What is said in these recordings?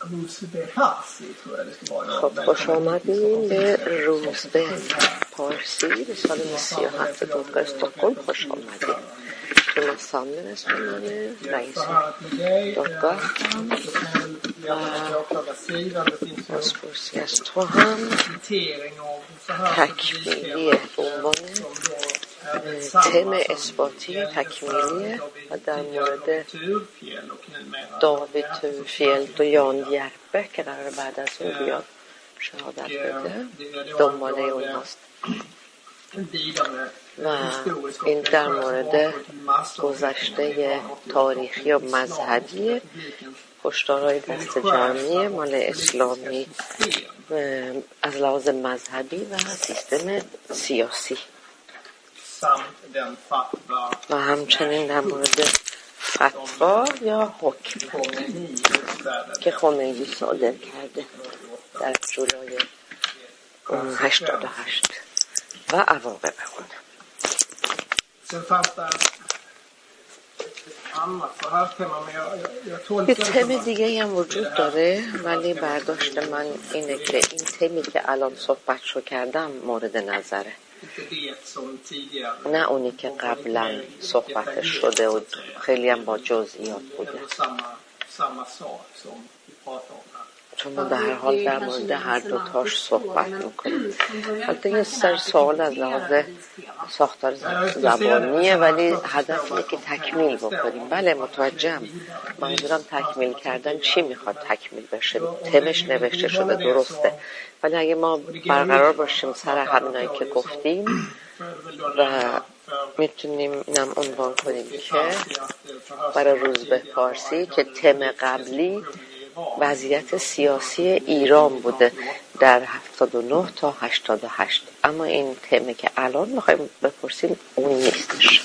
خب خوش آمدین به روزبه پارسی به سال 37 دادگاه استکهلم خوش آمدین. شما سامن اسم منه، رئیس دادگاه هستم و بازپرسی از تو هم تکمیلی عنوان تم اثباتی تکمیلیه و در مورد داوید تورفیلد و یان دیربه که قرار بعد از اون بیاد شهادت بده دنباله اون هست و این در مورد گذشته تاریخی و مذهبی هشدارهای دست جمعی مال اسلامی از لحاظ مذهبی و سیستم سیاسی و همچنین در مورد فتوا یا حکم که خمینی صادر کرده در جولای 88 و عواقب اون. یه تم دیگه هم وجود داره ولی برداشت من اینه که این تمی که الان صحبتشو کردم مورد نظره، نه اونی که قبلا صحبتش شده و خیلی هم با جزئیات بوده، چون ما در هر حال در مورد هر دو تاش صحبت میکنیم. البته یه سر سوال از لحاظ ساختار زبانیه ولی هدف اینه که تکمیل بکنیم. بله متوجهم، منظورم تکمیل کردن چی میخواد تکمیل بشه، تمش نوشته شده درسته ولی اگه ما برقرار باشیم سر همینایی که گفتیم و میتونیم اینم عنوان کنیم که برای روزبه پارسی که تم قبلی وضعیت سیاسی ایران بوده در 79 تا 88 اما این تمی که الان میخوایم بپرسیم اون نیستش.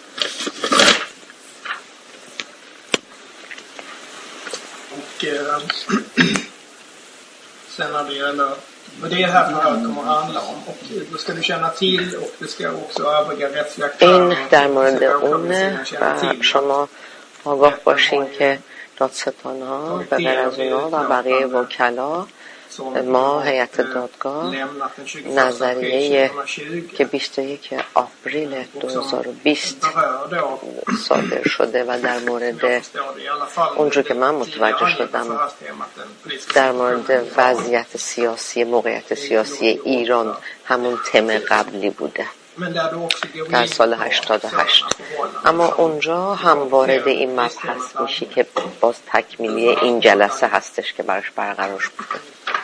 Sen när det gäller vad det här förhöret kommer att handla om och då ska du känna till och det ska också övriga rättsliga aktörer. این در مورد اونه و شما آگاه باشین که دادستان‌ها به غیر از اونا و بقیه وکلا ما هیئت دادگاه نظریه که 21 آپریل 2020 صادر شده و در مورد اونجور که من متوجه شدم در مورد وضعیت سیاسی موقعیت سیاسی ایران همون تم قبلی بوده در سال 88 اما اونجا هم وارد این مبحث میشی که باز تکمیلی این جلسه هستش که براش برقرار بوده.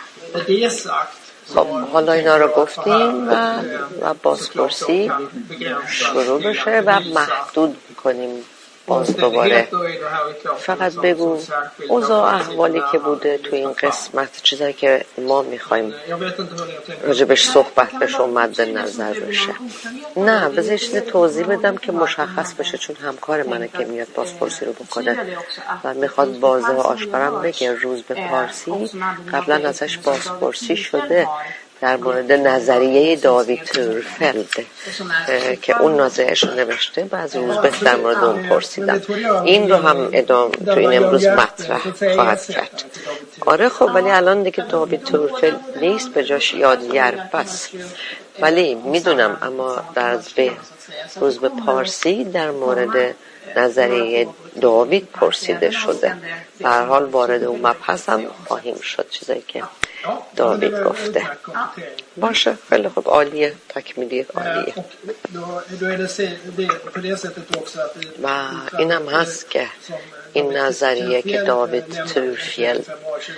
خب حالا اینا رو گفتیم و بازپرسی شروع بشه و محدود کنیم. باز دوباره فقط بگو اوضاع احوالی که بوده تو این قسمت، چیزایی که ما میخوایم راجبش صحبت بشه و مد نظر بشه. نه بذار چیز توضیح بدم که مشخص بشه چون همکار منه که میاد بازپرسی رو بکنه و میخواد واضح و آشکارم بگه روزبه پارسی قبلا ازش بازپرسی شده در مورد نظریه داوید تورفیلد که اون نظریه‌اش رو نوشته و از روزبه در مورد اون پرسیدم. این رو هم تو این امروز مطرح خواهد کرد. آره خب ولی الان دیگه داوید تورفیلد نیست، به جاش یادیربه است. ولی میدونم اما در روزبه پارسی در مورد نظریه داوید پرسیده شده. به هر حال وارد اون مبحث هم خواهیم شد چیزایی که داوید گفته. باشه خیلی خوب، عالیه، تکمیلی عالیه. و اینم هست که این نظریه که داوید تورفیلد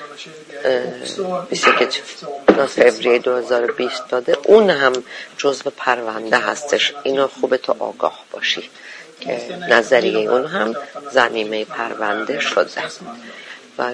21 فوریه 2020 داده اون هم جزو پرونده هستش. اینو خوبه تو آگاه باشی که نظریه اون هم ضمیمه پرونده شده و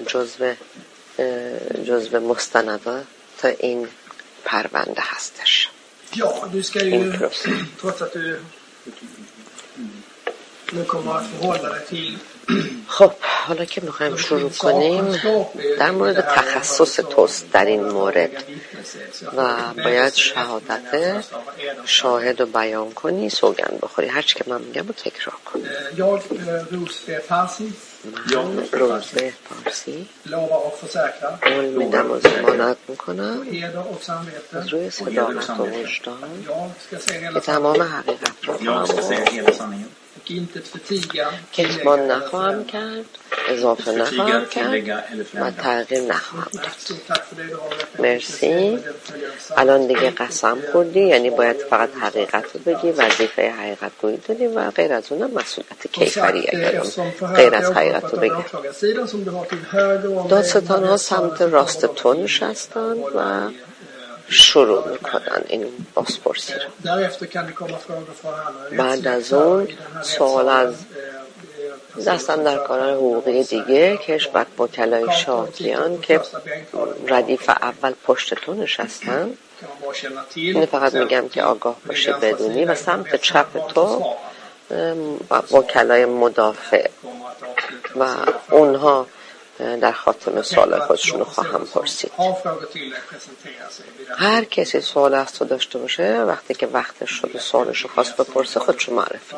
جزو مستندات این پرونده هستش. Ja, du ska ju trots att du nu kommer att förhålla dig till خب حالا که میخوایم شروع کنیم در مورد تخصص توست در این مورد و باید شهادت شاهد رو بیان کنی، سوگند بخوری. هرچی که من میگم رو تکرار کنی. من روزبه پارسی قول میدم و ضمانت میکنم از روی صداقت و وجدان که تمام حقیقت رو خواهم کتمان نخواهم کرد، اضافه نخواهم کرد و تغییر نخواهم داد. مرسی. الان دیگه قسم خوردی، یعنی باید فقط حقیقت رو بگی، وظیفه حقیقت گویی داری و غیر از اونم مسئولیت کیفری اگر غیر از حقیقت رو بگی. دادستان ها سمت راست تو نشستن و شروع میکنن این بازپرسی رو. بعد از اون سوال از دستن در کارهای حقوقی دیگه کشبک وکلای شاکیان که ردیف اول پشت تو نشستن. اینو فقط میگم که آگاه باشی بدونی. و سمت چپ تو وکلای مدافع و اونها در خاتمه سوال خودشون رو خواهم پرسید. هر کسی سوال از تو داشته باشه وقتی که وقتش شده سوالش رو خواست بپرسه خودشو معرفی.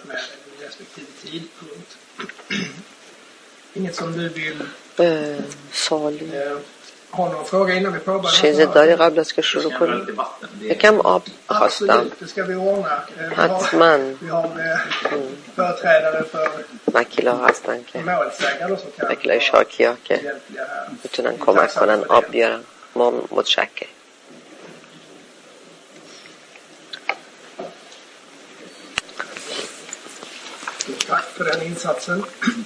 سوالی چیزی داری قبل از که شروع کنیم؟ یکم آب خواستم. حتما وکیل ها هستن که وکیل های شاکی ها که میتونن کمک کنن آب بیارن. ما متشکرم. Tack för den insatsen.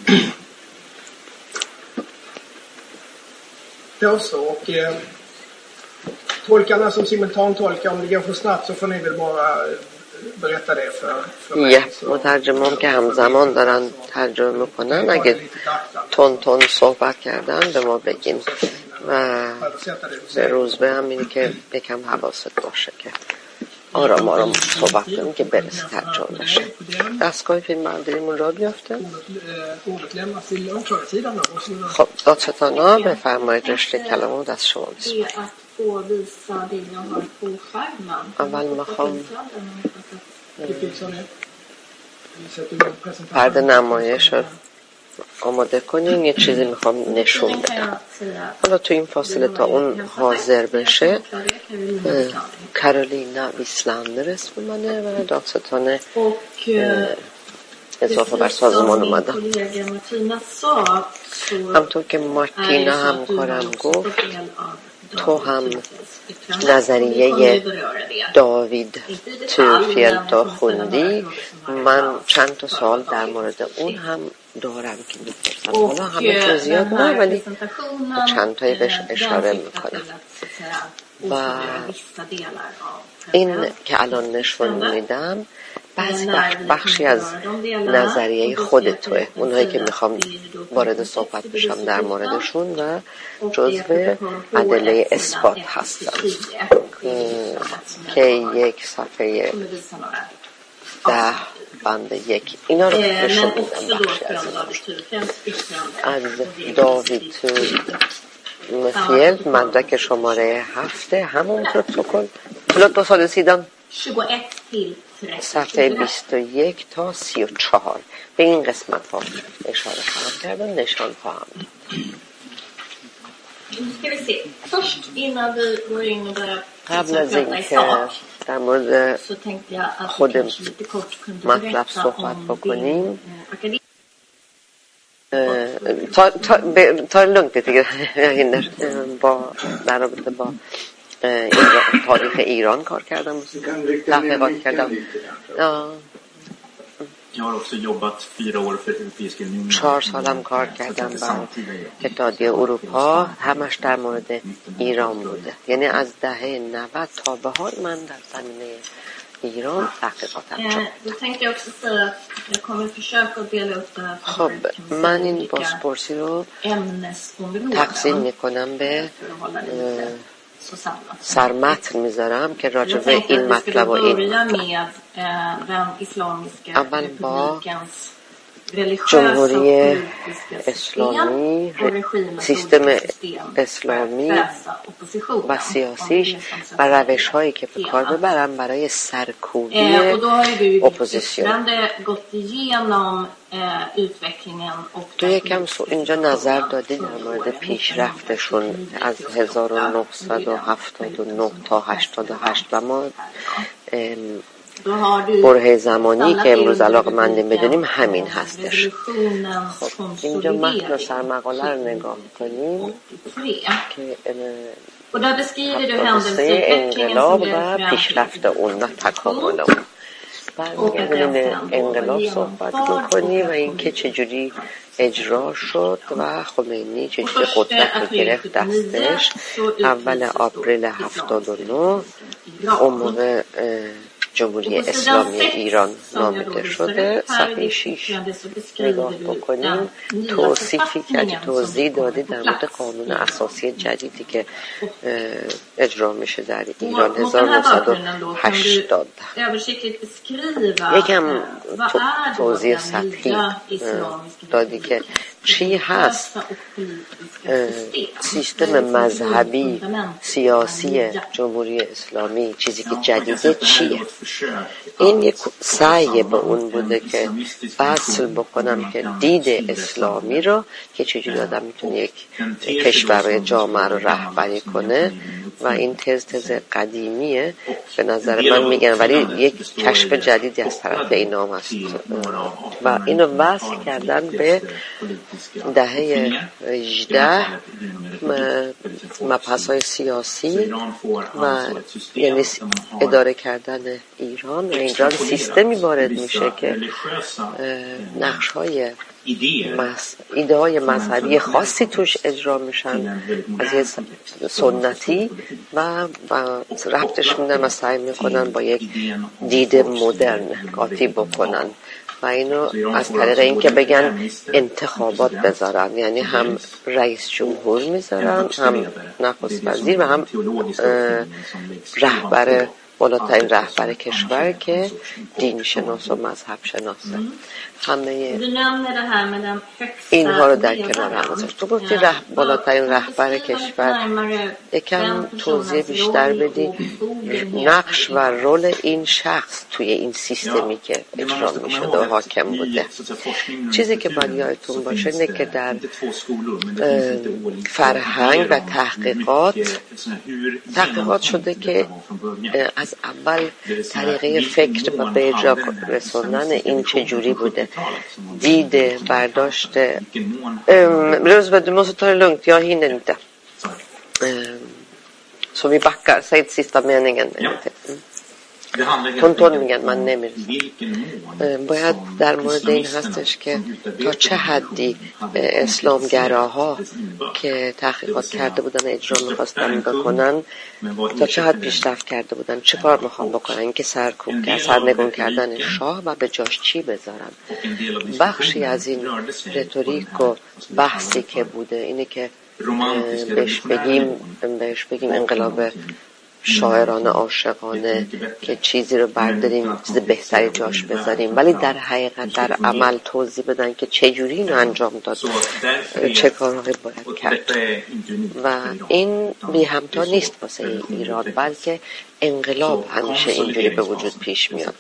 Då så, och tolkarna som simultantolkar, om det går för snabbt så får ni väl bara berätta det för mig. مترجمان که همزمان دارن ترجمه میکنن اگه تون صحبت کردن به ما بگین و به روزبه هم اینه که یکم حواست باشه که آرام صحبت کنیم که برسه ترجمه بشه. دستگاه فیلم برداریمون را بیافته. خب دادستان ها بفرمایید رشته کلامو دست شما بسید. اول میخوام پرده نمایش رو آماده کنیم. یه چیزی میخوام نشون بدم. حالا تو این فاصله تا اون حاضر بشه کارولینا ویسلاندر اسم منه و دادستان اضافه بر سازمان اومدم. همطور که مارتینا همکارم گفت تو هم نظریه داوید توفیلتا خوندی. من چند تا سوال در مورد اون هم دارم که میپرسم. حالا همه تو زیاد نه ولی چند تایی بهش اشاره میکنم. و این که الان نشون میدم بعضی بخشی از نظریه خود توه. اونهایی که میخوام وارد صحبت بشم در موردشون و جزو ادله اثبات هستن که یک صفحه 10 بند 1 اینا رو نشون میدم. بخشی از داوید مثیل مدرک شماره 7 همون پروتکل دو سال سیدان صفحه 21 تا 34 به این قسمت ها اشاره خواهم کرد و نشان خواهم قبل از اینکه در مورد خود مطلب صحبت بکنیم تا لنگ دیگه با در رابطه با تاریخ ایران کار کردم، تحقیقات کردم. Jag har också jobbat 4 år för Europeiska unionen. 4 سالم کار کردم با اتحادیه اروپا، همش در مورد ایران بوده. یعنی از دهه 90 تا به حال من در زمینه ایران تحقیقات انجام دادم. خب من این بازپرسی رو تقسیم میکنم به سرمتن میذارم که راجع به این مطلب و این اول با جمهوری اسلامی سیستم اسلامی و سیاسیش و روش هایی که به کار ببرن برای سرکوبی اپوزیسیون. تو یکم اینجا نظر دادی در مورد پیشرفتشون از 1979 تا 88 و ما برهه زمانی که امروز علاقه‌مندیم بدونیم همین هستش. خب اینجا متن و سرمقاله رو نگاه کنیم که انقلاب و پیشرفت اون و تکامل اون. برمیگردیم انقلاب صحبت میکنیم و اینکه چجوری اجرا شد و خمینی چجوری قدرت رو گرفت دستش. اول آپریل 79 اون موقع جمهوری اسلامی ایران نامیده شده. صفحه 6 نگاه بکنیم. توضیح دادی در مورد قانون اساسی جدیدی که اجرا میشه در ایران 1980. یکم توضیح سطحی دادی که چی هست سیستم مذهبی سیاسی جمهوری اسلامی، چیزی که جدیده چیه. این یک سعی به اون بوده که فصل بکنم که دید اسلامی رو که چجوری آدم میتونه یک کشور جامعه رو رهبری کنه و این تز قدیمیه به نظر من میگن، ولی یک کشف جدیدی از طرف اینا هست و اینو وصل کردن به دهه 18 مبحث‌های سیاسی و یعنی اداره کردن ایران. ایران سیستمی وارد میشه که نقش‌های ایده‌های مذهبی خاصی توش اجرا میشن از یه سنتی و ربطش میدن و سعی میکنن با یک دید مدرن قاطی بکنن و اینو از طریق این که بگن انتخابات بذارن، یعنی هم رئیس جمهور میذارن، هم نخست وزیر و هم بالاترین رهبر کشور که دین شناس و مذهب شناسه. همه اینها رو در کنار هم گذاشت. تو گفتی بالاترین رهبر کشور، یکم توضیح بیشتر بدی نقش و رول این شخص توی این سیستمی که اجرا می شده و حاکم بوده. چیزی که باید یادتون باشه اینه که در فرهنگ و تحقیقات شده که از اول طریقه فکر و به اجرا رسوندن این چجوری بوده. دید برداشت du måste ta det lugnt, jag hinner inte. Så vi backar, säg sista meningen. تون میگن من نمیرسم. باید در مورد این هستش که تا چه حدی اسلامگراها که تحقیقات کرده بودن اجرا میخواستن بکنن تا چه حد پیشرفت کرده بودن، چه کار میخوان بکنن که سرنگون کردن شاه و به جاش چی بذارن. بخشی از این رتوریک و بحثی که بوده اینه که بهش بگیم انقلاب شاعرانه عاشقانه که چیزی رو برداریم چیز بهتری جاش بذاریم، ولی در حقیقت در عمل توضیح بدن که چجوری اینو انجام داد، چه کارهایی باید کرد. و این بی همتا نیست واسه ایران، بلکه انقلاب همیشه اینجوری به وجود پیش میاد.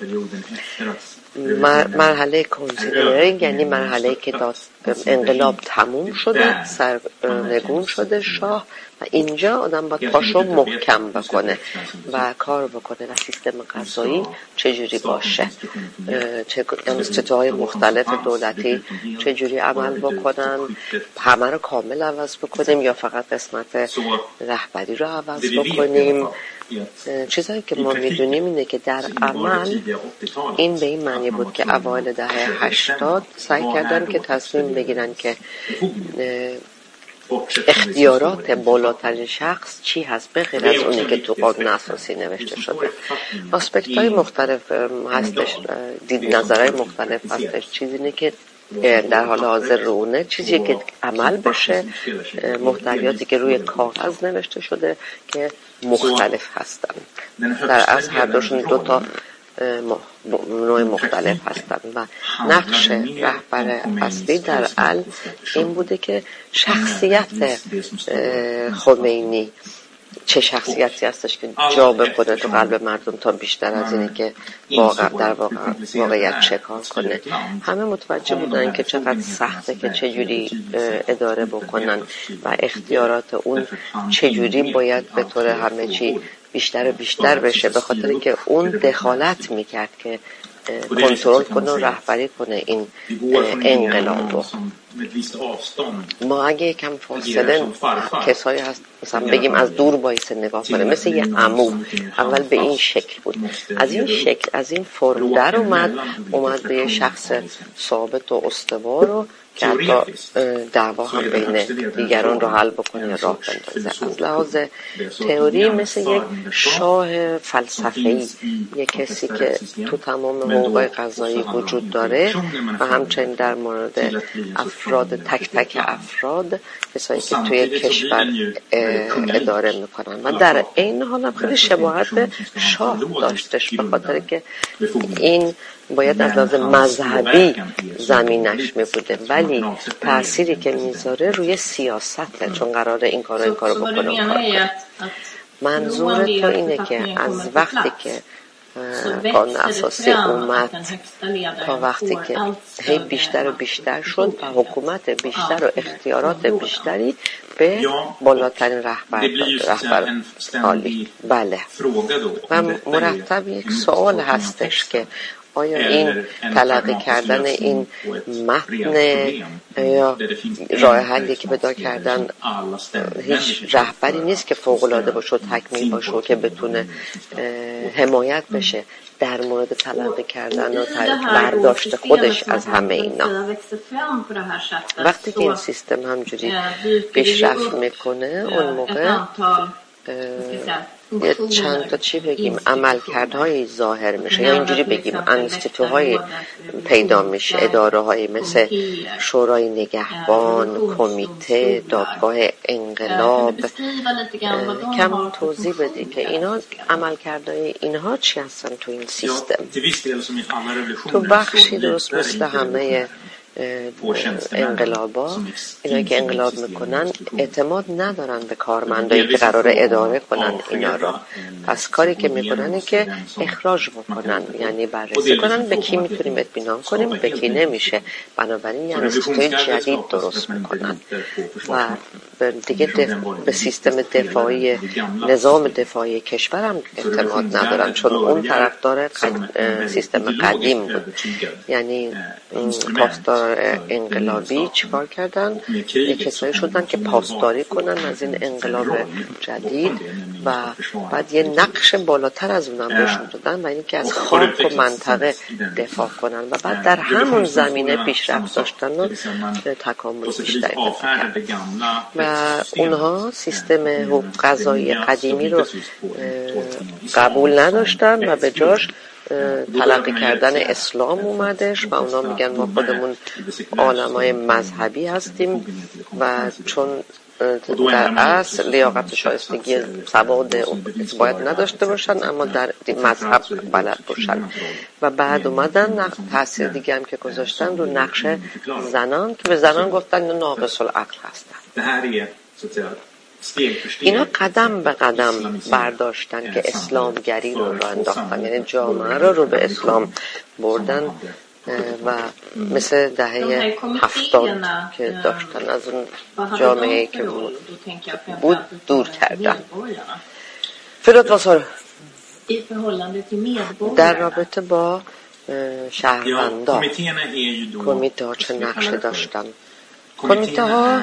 مرحله کنسیدرینگ یعنی مرحله که انقلاب تموم شده، سرنگون شده شاه و اینجا آدم باید پاشو محکم بکنه و کار بکنه و سیستم قضایی چجوری باشه، انستیتوهای مختلف دولتی چجوری عمل بکنن، همه رو کامل عوض بکنیم یا فقط قسمت رهبری رو عوض بکنیم. چیزایی که ما میدونیم اینه که در عمل این به این معنی بود که اوایل دهه 80 سعی کردن که تصمیم بگیرن که اختیارات بالاترین شخص چی هست به غیر از اونی که تو قانون اساسی نوشته شده. آسپکت های مختلف هستش، دید نظرهای مختلف هستش. چیزی اینه که در حال حاضر رونه چیزی که عمل بشه، محتویاتی که روی کاغذ نوشته شده که مختلف هستن. در از هر دوشون دو تا نوع مختلف هستند و نقش رهبر اصلی در ال این بوده که شخصیت خمینی چه شخصیتی هستش که جا بکنه تو قلب مردم تا بیشتر از اینه که در واقعیت چه کار کنه. همه متوجه بودن که چقدر سخته که چجوری اداره بکنن و اختیارات اون چجوری باید به طور همه چی بیشتر و بیشتر بشه، به خاطر که اون دخالت میکرد که کنترل کنه و رهبری کنه این انقلاب. ما اگه یکم فاصله کسایی هست مثلا بگیم از دور بایسته نگاه کنه مثل یه عمو، اول به این شکل بود، از این شکل از این فرم در اومد به یه شخص ثابت و استوار و که حتی دعوا هم بین دیگران رو حل بکنه راه بندازه. از لحاظ تئوری مثل یک شاه فلسفه‌ای، یک کسی که تو تمام حقوق قضایی وجود داره و همچنین در مورد افراد تک تک افراد کسایی که توی کشور اداره میکنن و در این حال هم خیلی شباهت به شاه داشتش، به خاطر که این باید از لحاظ مذهبی زمینش می بوده ولی تأثیری که میذاره روی سیاسته، چون قراره این کارو بکنه. منظور تو اینه که از وقتی که قانون اساسی اومد تا وقتی که هی بیشتر و بیشتر شد و حکومت بیشتر و اختیارات بیشتری به بالاترین رهبر عالی. بله. و مرتب یک سوال هستش که آیا این تلقی کردن این متن یا راه حلی که پیدا کردن هیچ رهبری نیست که فوق‌العاده باشه و تکمیل باشه و که بتونه حمایت بشه در مورد تلقی کردن و برداشت خودش از همه اینا. وقتی که این سیستم همجوری پیشرفت میکنه اون موقع یه چند تا چی بگیم عملکردهای ظاهر میشه یا اینجوری بگیم انستیتوهای پیدا میشه، اداره های مثل شورای نگهبان، کمیته، دادگاه انقلاب. کم توضیح بدی که اینا عملکردهای اینها چی هستن تو این سیستم؟ تو بخشی درست مثل همه انقلابا اینا که انقلاب میکنن اعتماد ندارن به کارمندایی که قراره اداره کنن اینا رو، پس کاری که میکنن اینه که اخراج بکنن، یعنی بررسی کنن به کی میتونیم اطمینان کنیم به کی نمیشه، بنابراین یعنی سیستم جدید درست میکنن و دیگه به سیستم دفاعی نظام دفاعی کشور هم اعتماد ندارن چون اون طرفدار سیستم قدیم بود. یعنی پاسدار انقلابی چیکار کردن؟ یک کسایی شدن که پاسداری کنن از این انقلاب جدید و بعد یه نقش بالاتر از اونم بهشون دادن و اینی که از خاک و منطقه دفاع کنن و بعد در همون زمینه پیشرفت داشتن و تکامل بیشتری پیدا کردن و اونها سیستم حقوق قضایی قدیمی رو قبول نداشتن و به جاش تلقی کردن اسلام اومدش و اونا میگن ما خودمون عالمای مذهبی هستیم و چون در اصل لیاقت شایستگی سواد باید نداشته باشن اما در مذهب بلد باشن و بعد اومدن تاثیر دیگه هم که گذاشتن رو نقش زنان که به زنان گفتن ناقص العقل هستن. اینا قدم به قدم برداشتن که اسلامگری رو انداختن، یعنی جامعه رو به اسلام بردن و مثل دهه 70 که داشتن از اون جامعه‌ای که بود دور کردن. فرات واسه در رابطه با شهروندان کمیته ها چه نقشه داشتن؟ کمیته ها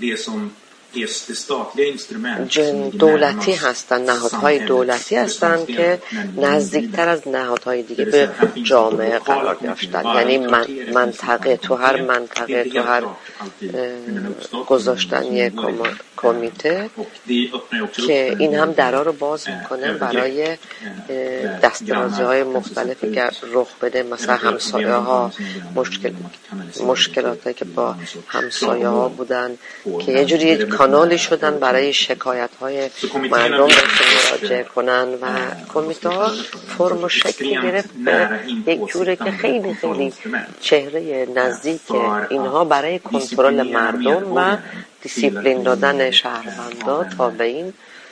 دولتی هستند، نهادهای دولتی هستند که نزدیکتر از نهادهای دیگه به جامعه قرار داشتن، یعنی منطقه تو هر منطقه تو هر گذاشتن یک کمیته که این هم درها رو باز میکنه برای دسترازی های مختلفی که رخ بده، مثلا همسایه ها مشکلاتی که با همسایه ها بودن که یه جوری کانالی شدن برای شکایت های مردم که مراجعه کنن و کمیته ها فرم و شکل گرفت به یک جوره که خیلی خیلی چهره نزدیک اینها برای کنترل مردم و دیسیپلین دادن شهروندان تا به این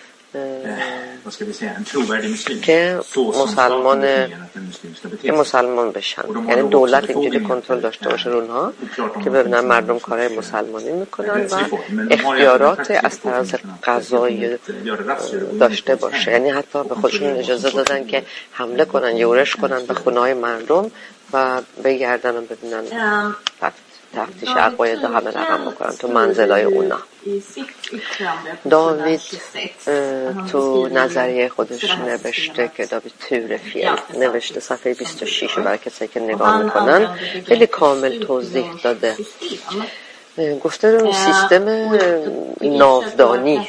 که مسلمان بشن. یعنی دولت اینجوری کنترل داشته باشه رو اونها که ببینن مردم کارهای مسلمانی میکنن و اختیارات از طرز قضایی داشته باشه. یعنی حتی به خودشون اجازه دادن که حمله کنن، یورش کنن به خونه‌های مردم و بگردن و ببینن تفتیش عقاید همه رقم بکنن تو منزلای اونا. داوید تو نظریه خودش نوشته که داوید تورفیل نوشته صفحه 26 برای کسایی که نگاه میکنن خیلی کامل توضیح داده. گفته رو سیستم ناودانی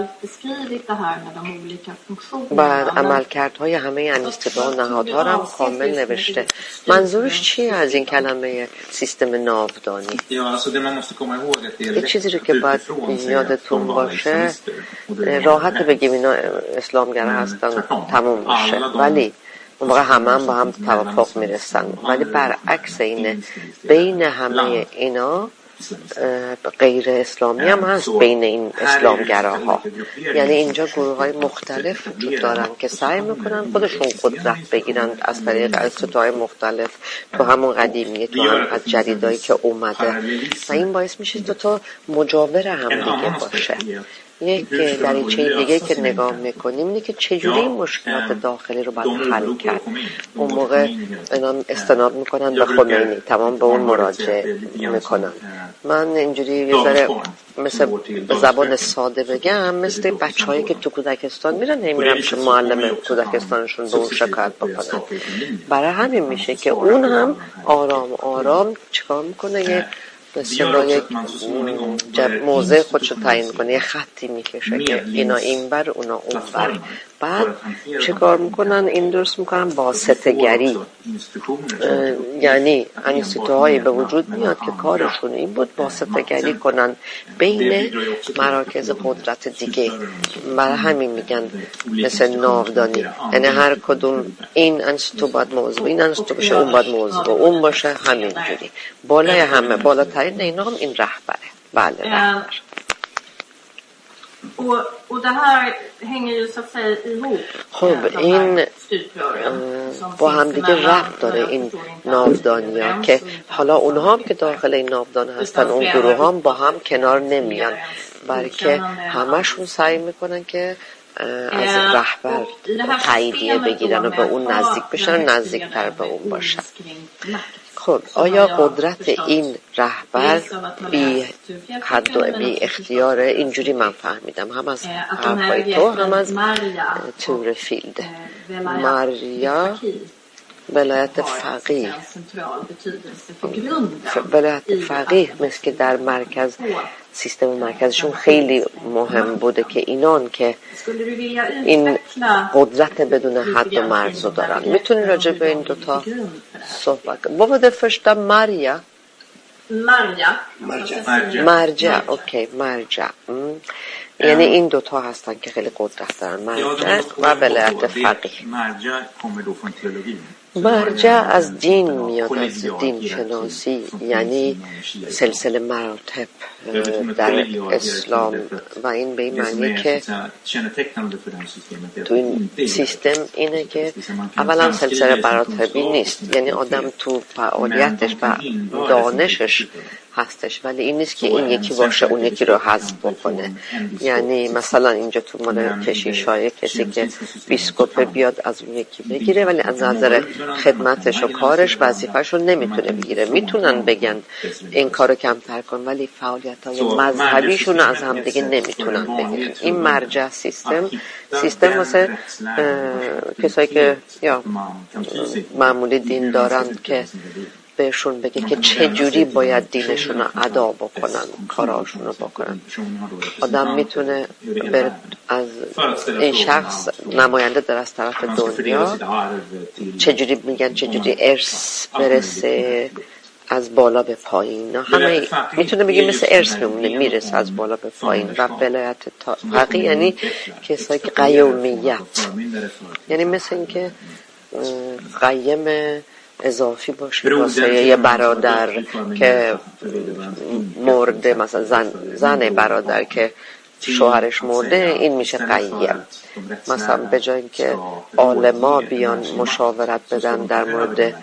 بعد عملکردهای همه انیستگاه و نهادها هم کامل نوشته. منظورش چیه از این کلمه سیستم ناودانی؟ یه چیزی رو که باید یادتون باشه، راحت بگیم اینا اسلامگرا هستن تموم میشه، ولی اون موقع همه با هم توافق میرسن، ولی برعکس اینه، بین همه اینا غیر اسلامی هم هست بین این اسلامگراها. یعنی اینجا گروه های مختلف وجود دارن که سعی میکنن خودشون قدرت بگیرن از طریق استتوهای مختلف، تو همون قدیمی تو هم از جدیدایی که اومده، و این باعث میشه تا مجاور هم دیگه باشه. یک دریچه دیگه که نگاه میکنیم اینه که چجوری این مشکلات داخلی رو باید حل کرد. اون موقع اینا استناد میکنن به خمینی، تمام به اون مراجعه میکنن. من اینجوری یه ذره مثل به زبان ساده بگم، مثل بچه هایی که تو کودکستان میرن نمیرن که معلم کودکستانشون به اون شکایت بکنن. برای همین میشه که اون هم آرام آرام چیکار میکنه، یه مثلا یک موضع خودشو تعیین کنه، یه خطی میکشه که اینا این بر اونا اون بر. بعد چه کار میکنن؟ این درست میکنن واسطه‌گری. یعنی انیستوهایی به وجود میاد که کارشون این بود واسطه‌گری کنن بین مراکز قدرت دیگه. برای همین میگن مثل ناودانی، یعنی هر کدوم این انیستو باید موضوع، این انیستو باشه، اون باید موضوع، اون باشه، همینجوری. بالای همه، بالاترین اینا هم این رهبره. بله، رهبر. Och det här hänger ju så att säga ihop. خب این با هم دیگه ربط داره این ناودانی‌ها که حالا اونها هم که داخل این ناودان هستن، اون گروه هم با هم کنار نمیان، بلکه همشون سعی میکنن که از رهبر تاییدیه بگیرن و به اون نزدیک بشن، نزدیکتر به اون باشن. خب آیا قدرت این رهبر بی حد و بی اختیاره؟ اینجوری من فهمیدم، هم از حرفای تو هم از تورفیلد. ماریا ولایت فقیه، ولایت فقیه مثل که در مرکز سیستم مرکزشون خیلی مهم بوده که اینان که این قدرت بدون حد و مرز دارن. میتونی راجع به این دوتا صحبت کنی؟ بابا فرشته مرجع. اوکی، مرجع. یعنی این دوتا هستن که خیلی قدرت دارن، مرجع و ولایت فقیه. مرجع از دین میاد، از دین شناسی، یعنی سلسله مراتب در اسلام، و این به این معنی که تو این سیستم اینه که اولا سلسله مراتبی نیست، یعنی آدم تو فعالیتش و دانشش هستش، ولی این نیست که این یکی باشه اون یکی رو حذف بکنه. یعنی مثلا اینجا تو مال کشیشای کسی که بیسکوپه بیاد از اون یکی بگیره، ولی از نظر خدمتش و کارش وظیفه‌شو نمیتونه بگیره. میتونن بگن این کارو کمتر کن، ولی فعالیت‌های مذهبیشون از هم دیگه نمیتونن بگیرن. این مرجع سیستم واسه کسایی که یا معمولی دین دارن که بهشون بگه که چه جوری باید دینشون رو ادا بکنن، کاراشون رو بکنن. آدم میتونه از این شخص نماینده در از طرف دنیا چه جوری میگن، چه جوری ارث برسه، از بالا به پایین، همه میتونه بگه مثل ارث میمونه، میرسه از بالا به پایین. و ولایت طبقی یعنی کسایی که قیومیت، یعنی مثل این که قیم اضافی باشه واسه یه برادر که مرده، مثلا زن برادر که شوهرش مرده، این میشه قیم. مثلا به جای اینکه عالما بیان مشاورت بدن در مورد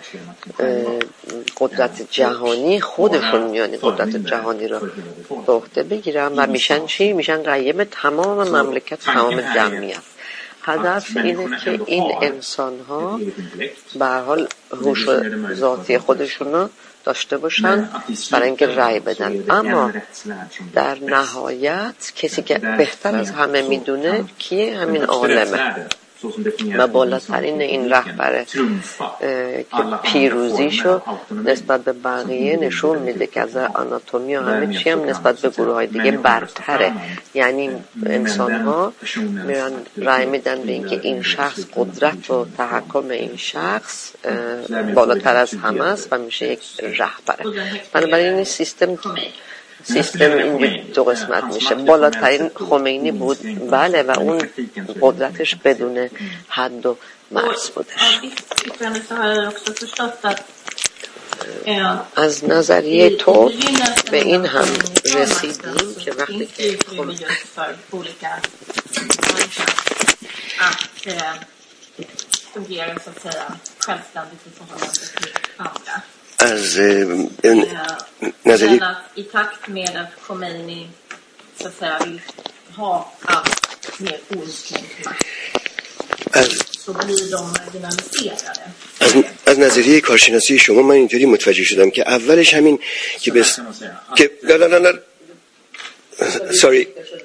قدرت جهانی، خودشون میان قدرت جهانی رو به عهده بگیرن و میشن چی؟ میشن قیم تمام مملکت، تمام جمعیت. هدف اینه که این انسان ها به هر حال هوش ذاتی خودشون رو داشته باشن برای اینکه رأی بدن. اما در نهایت کسی که بهتر از همه میدونه کیه؟ همین عالمه و بالاترین این رهبره که پیروزیشو نسبت به بقیه نشون میده که از آناتومی و همه چی هم نسبت به گروه های دیگه برتره. یعنی انسان ها میرن رای میدن به اینکه این شخص، قدرت و تحکم این شخص بالاتر از همه است و میشه یک رهبره. بنابراین این سیستم اینجا دو قسمت میشه. بالاترین خمینی بود، بله، و اون قدرتش بدون حد و مرز بودش. از نظریه تو به این هم رسیدیم که وقتی که از نظریه i takt med att Khomeini så att säga vill ha allt mer oinskränkt makt så blir de marginaliserade. از نظریه کارشناسی شما من اینطوری متوجه شدم که اولش همین که که نه sorry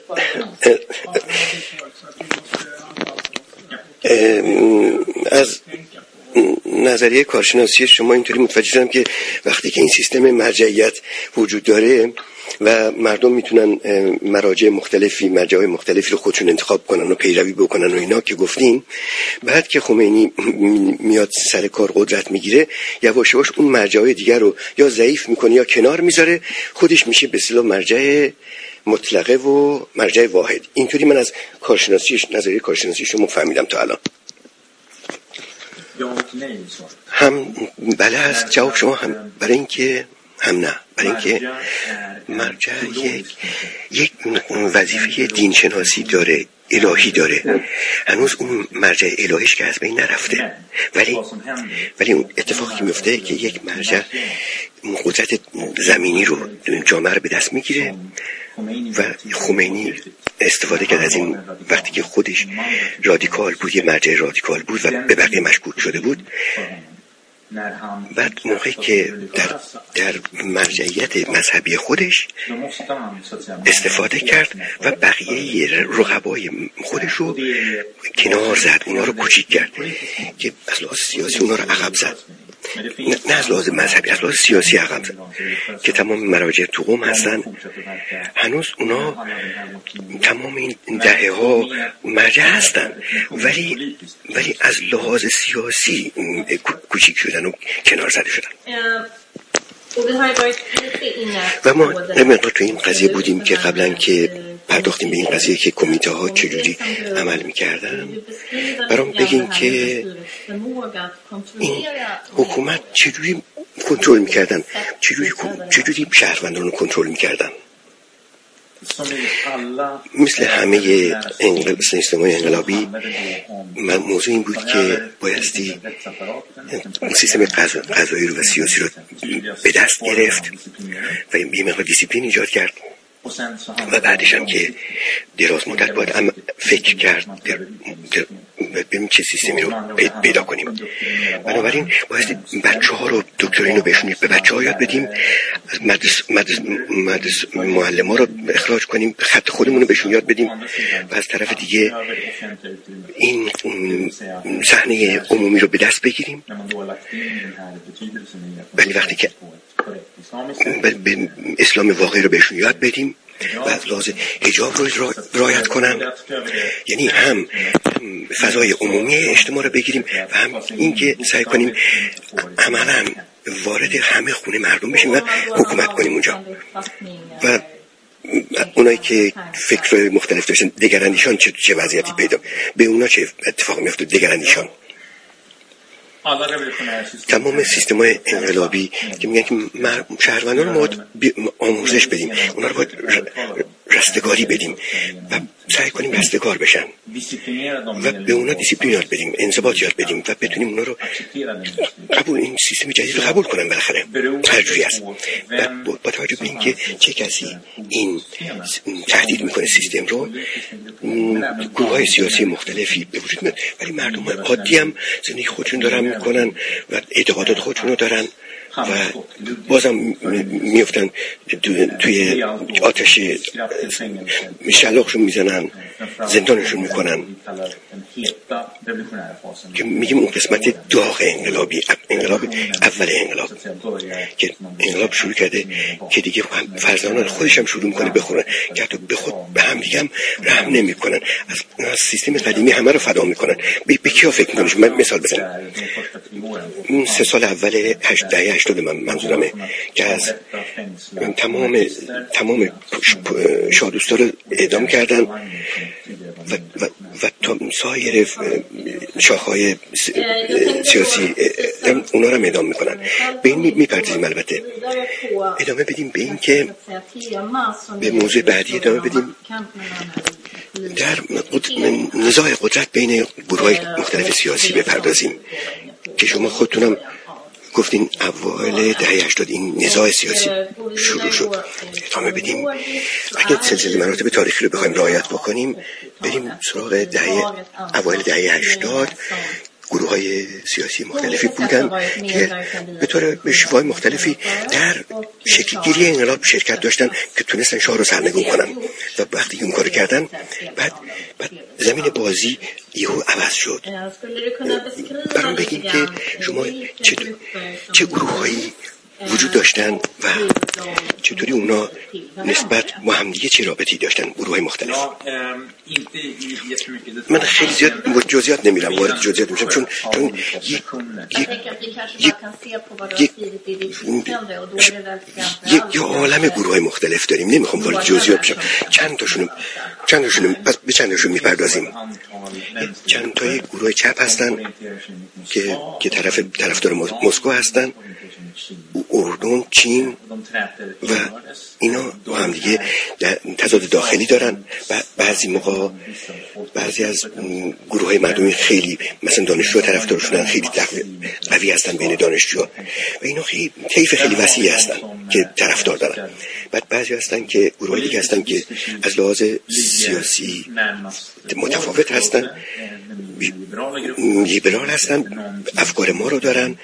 از نظریه کارشناسی شما اینطوری متوجه شدم که وقتی که این سیستم مرجعیت وجود داره و مردم میتونن مراجع مختلفی، مرجع‌های مختلفی رو خودشون انتخاب کنن و پیروی بکنن و اینا که گفتین، بعد که خمینی میاد سر کار قدرت میگیره، یواش یواش اون مرجع‌های دیگر رو یا ضعیف میکنه یا کنار میذاره، خودش میشه به اصطلاح مرجع مطلقه و مرجع واحد. اینطوری من از نظریه کارشناسی شما فهمیدم تا الان. هم بله هست جواب شما، هم برای اینکه هم نه، برای اینکه مرجع یک وظیفه دینشناسی داره، الهی داره. هنوز اون مرجع الهیش که از بین نرفته، ولی اون اتفاقی میفته که یک مرجع قدرت زمینی رو، جامعه رو به دست میگیره و خمینی استفاده کرد از این وقتی که خودش رادیکال بود، یه مرجع رادیکال بود و به بقیه مشکوک شده بود. بعد موقعی که در مرجعیت مذهبی خودش استفاده کرد و بقیه رقبای خودش رو کنار زد، اونا رو کوچیک کرد که از لحاظ سیاسی اونا رو عقب زد، نه از لحاظ مذهبی، از لحاظ سیاسی عقب زد که تمام مراجع تو قم هستن. هنوز اونا تمام این دهه ها مرجع هستن، ولی از لحاظ سیاسی کوچیک شدن و کنار زده شدن. و ما نمیدونم تو این قضیه بودیم که قبلا که پرداختیم به این قضیه که کمیته ها چجوری عمل میکردن. برام بگین که این حکومت چجوری کنترل میکردن، چجوری شهروندان رو کنترل میکردن. مثل همه سیستم‌های انقلابی موضوع این بود که بایستی سیستم قضایی رو و سیاسی رو به دست گرفت و یه مقدار دیسیپلین ایجاد کرد و بعدش هم که دراز مدت باید فکر کرد ببینیم چه سیستمی رو پیدا کنیم. بنابراین باید بچه‌ها رو دکترین رو بهشون به بچه‌ها یاد بدیم، معلم‌ها رو اخراج کنیم، خط خودمون رو بهشون یاد بدیم و از طرف دیگه این صحنه عمومی رو به دست بگیریم. ولی وقتی که اسلام واقعی رو بهشون یاد بدیم و از لحاظ حجاب رو رعایت کنن، یعنی هم فضای عمومی اجتماع رو بگیریم و هم این که سعی کنیم عملا وارد همه خونه مردم بشیم و حکومت کنیم اونجا. و اونایی که فکرهای مختلف داشتن، دگراندیشان چه وضعیتی پیدا، به اونا چه اتفاق میفته؟ دگراندیشان تمام سیستم‌های انقلابی که میگن که شهروندان رو باید آموزش بدیم، اونا رو باید رستگاری بدیم و سعی کنیم رستگار بشن و به اونا دیسیپلین یاد بدیم، انضباط یاد بدیم و بتونیم اونا رو این سیستم جدید رو قبول کنن. بالاخره هر جوری است. با توجه به اینکه چه کسی این تهدید میکنه سیستم رو، گروه‌های سیاسی مختلفی به وجود میاد، ولی مردم عادی هم زندگی خودشون دارن میکنن و اعتقادات خودشون رو دارن و بازم میفتن توی آتش شلاقشون میزنن، زندانشون میکنن، که میگیم اون قسمت داغ انقلابی، انقلاب اول انقلاب که انقلاب شروع کرده که دیگه فرزندان خودش هم شروع میکنه بخورن که حتی به هم دیگه هم رحم نمیکنن، از سیستم قدیمی همه رو فدا میکنن. به کیا فکر میکنید؟ من مثال بزنم. این 3 سال اول دهه 80 من منظورمه که از تمام شادوستا رو اعدام کردن و تا سایر شاخهای سیاسی اونا رو اعدام میکنن. به این میپردازیم. البته ادامه بدیم به این که به موضوع بعدی ادامه بدیم، در نزاع قدرت بین گروه‌های مختلف سیاسی بپردازیم که شما خودتونم گفتین اوایل دهه 80 این نزاع سیاسی شروع شد. ادامه بدیم. اگه سلسله مراتب تاریخی رو بخوایم رعایت بکنیم، بریم سراغ اوایل دهه 80. گروه‌های سیاسی مختلفی بودن که به طور به شیوه‌های مختلفی در شکل‌گیری انقلاب شرکت داشتن که تونستن شاه رو سرنگون کنن و وقتی اون کارو کردن بعد زمین بازی یهو عوض شد. برام بگیم که شما چه گروه‌هایی وجود داشتن و چطوری اونا نسبت با همدیگه چه رابطی داشتن، گروه‌های مختلف. من خیلی زیاد جزئیات نمیرم، وارد جزئیات میشم چون یه عالم گروه‌های مختلف داریم، نمیخوام وارد جزئیات بشم. چند تاشون پس به چند تاشون میپردازیم. چند تای گروه چپ هستن که طرفدار مسکو هستن، اردن، چین و اینا با هم دیگه تضاد داخلی دارن. بعضی موقع بعضی از گروه‌های مردمی خیلی مثلا دانشجو طرفدارشون خیلی قوی هستن بین دانشجو و اینا خیلی طیف خیلی وسیعی هستن که طرفدار دارن. بعد بعضی هستن که گروه‌های دیگه هستن که از لحاظ سیاسی متفاوت هستن، لیبرال هستن، افکار ما رو دارن،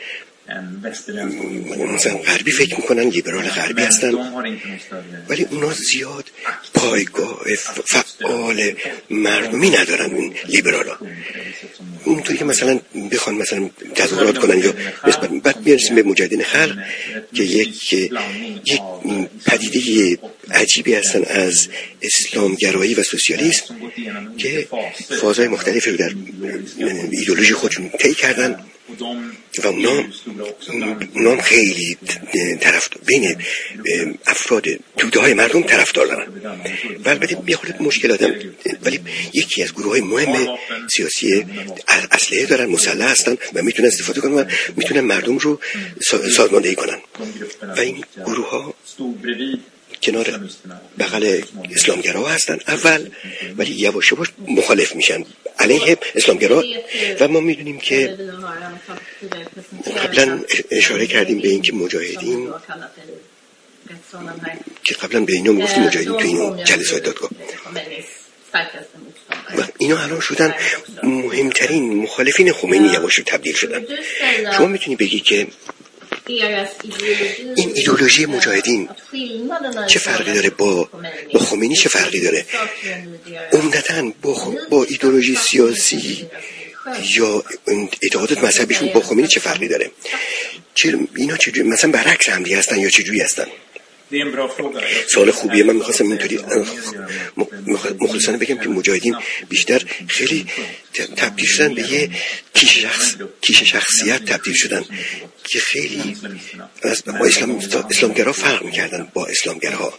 مثلا غربی فکر میکنن، لیبرال غربی هستن، ولی اونا زیاد پایگاه فعال مردمی ندارن. اون لیبرالا اونطوری که مثلا بخوان مثلا تظاهرات کنن یا بعد میرسیم به مجاهدین خلق که یک پدیده عجیبی هستن از اسلامگرایی و سوسیالیسم که فازهای مختلفی رو در ایدئولوژی خودشون طی کردن و اونا خیلی بین افراد توده‌های مردم طرفدار دارن. و البته یه خورده مشکلات هم، ولی یکی از گروه‌های مهم سیاسی اسلحه دارن، مسلح هستن و میتونن استفاده کنن و میتونن مردم رو سازماندهی کنن. و این گروه‌ها کنار بغل اسلامگرا هستن اول، ولی یواش یواش مخالف میشن علیه اسلامگرا. و ما میدونیم که قبلا اشاره کردیم به این که مجاهدین که قبلا به اینا میگفتیم مجاهدین تو این جلسات دادگاه و اینا الان شدن مهمترین مخالفین خمینی، یواش تبدیل شدن. شما میتونی بگی که این ایدئولوژی مجاهدین چه فرقی داره با خمینی؟ چه فرقی داره؟ عمدتاً با ایدئولوژی سیاسی یا اعتقادات مذهبیشون با خمینی چه فرقی داره؟ اینا چجوری مثلا برعکس هم دیگه هستن یا چجوری هستن؟ سوال خوبیه. من میخواستم اینطوری مخلصانه بگم که مجاهدین بیشتر خیلی تبدیل شدن به یه کیش شخصیت تبدیل شدن که خیلی با اسلامگرا فرق میکردن با اسلامگرها.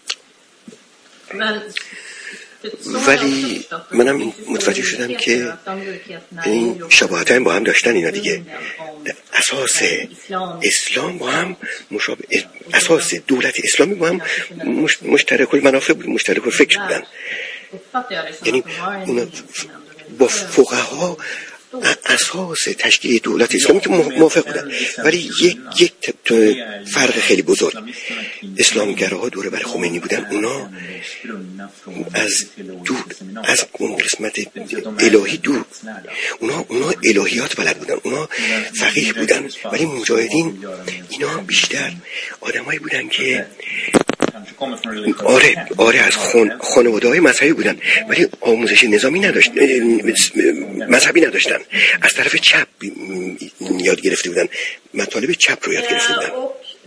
ولی منم متوجه شدم که این شباهت هم با هم داشتن اینا دیگه. اساس اسلام با هم مشابه، اساس دولت اسلامی با هم مشترک المنافع بود، مشترک الفکر بودن. یعنی با فقها اساس تشکیل دولت اسلامی که موافق بودن، ولی یک فرق خیلی بزرگ، اسلامگراها دوره بر خمینی بودن، اونا از اون قسمت الهی دور، اونا الهیات بلد بودن، اونا فقیه بودن. ولی مجاهدین اینا بیشتر آدمایی بودن که آره از خانواده‌های مذهبی بودن، ولی آموزش نظامی نداشت، مذهبی نداشتن. از طرف چپ یاد گرفته بودن، مطالب چپ رو یاد گرفته بودن.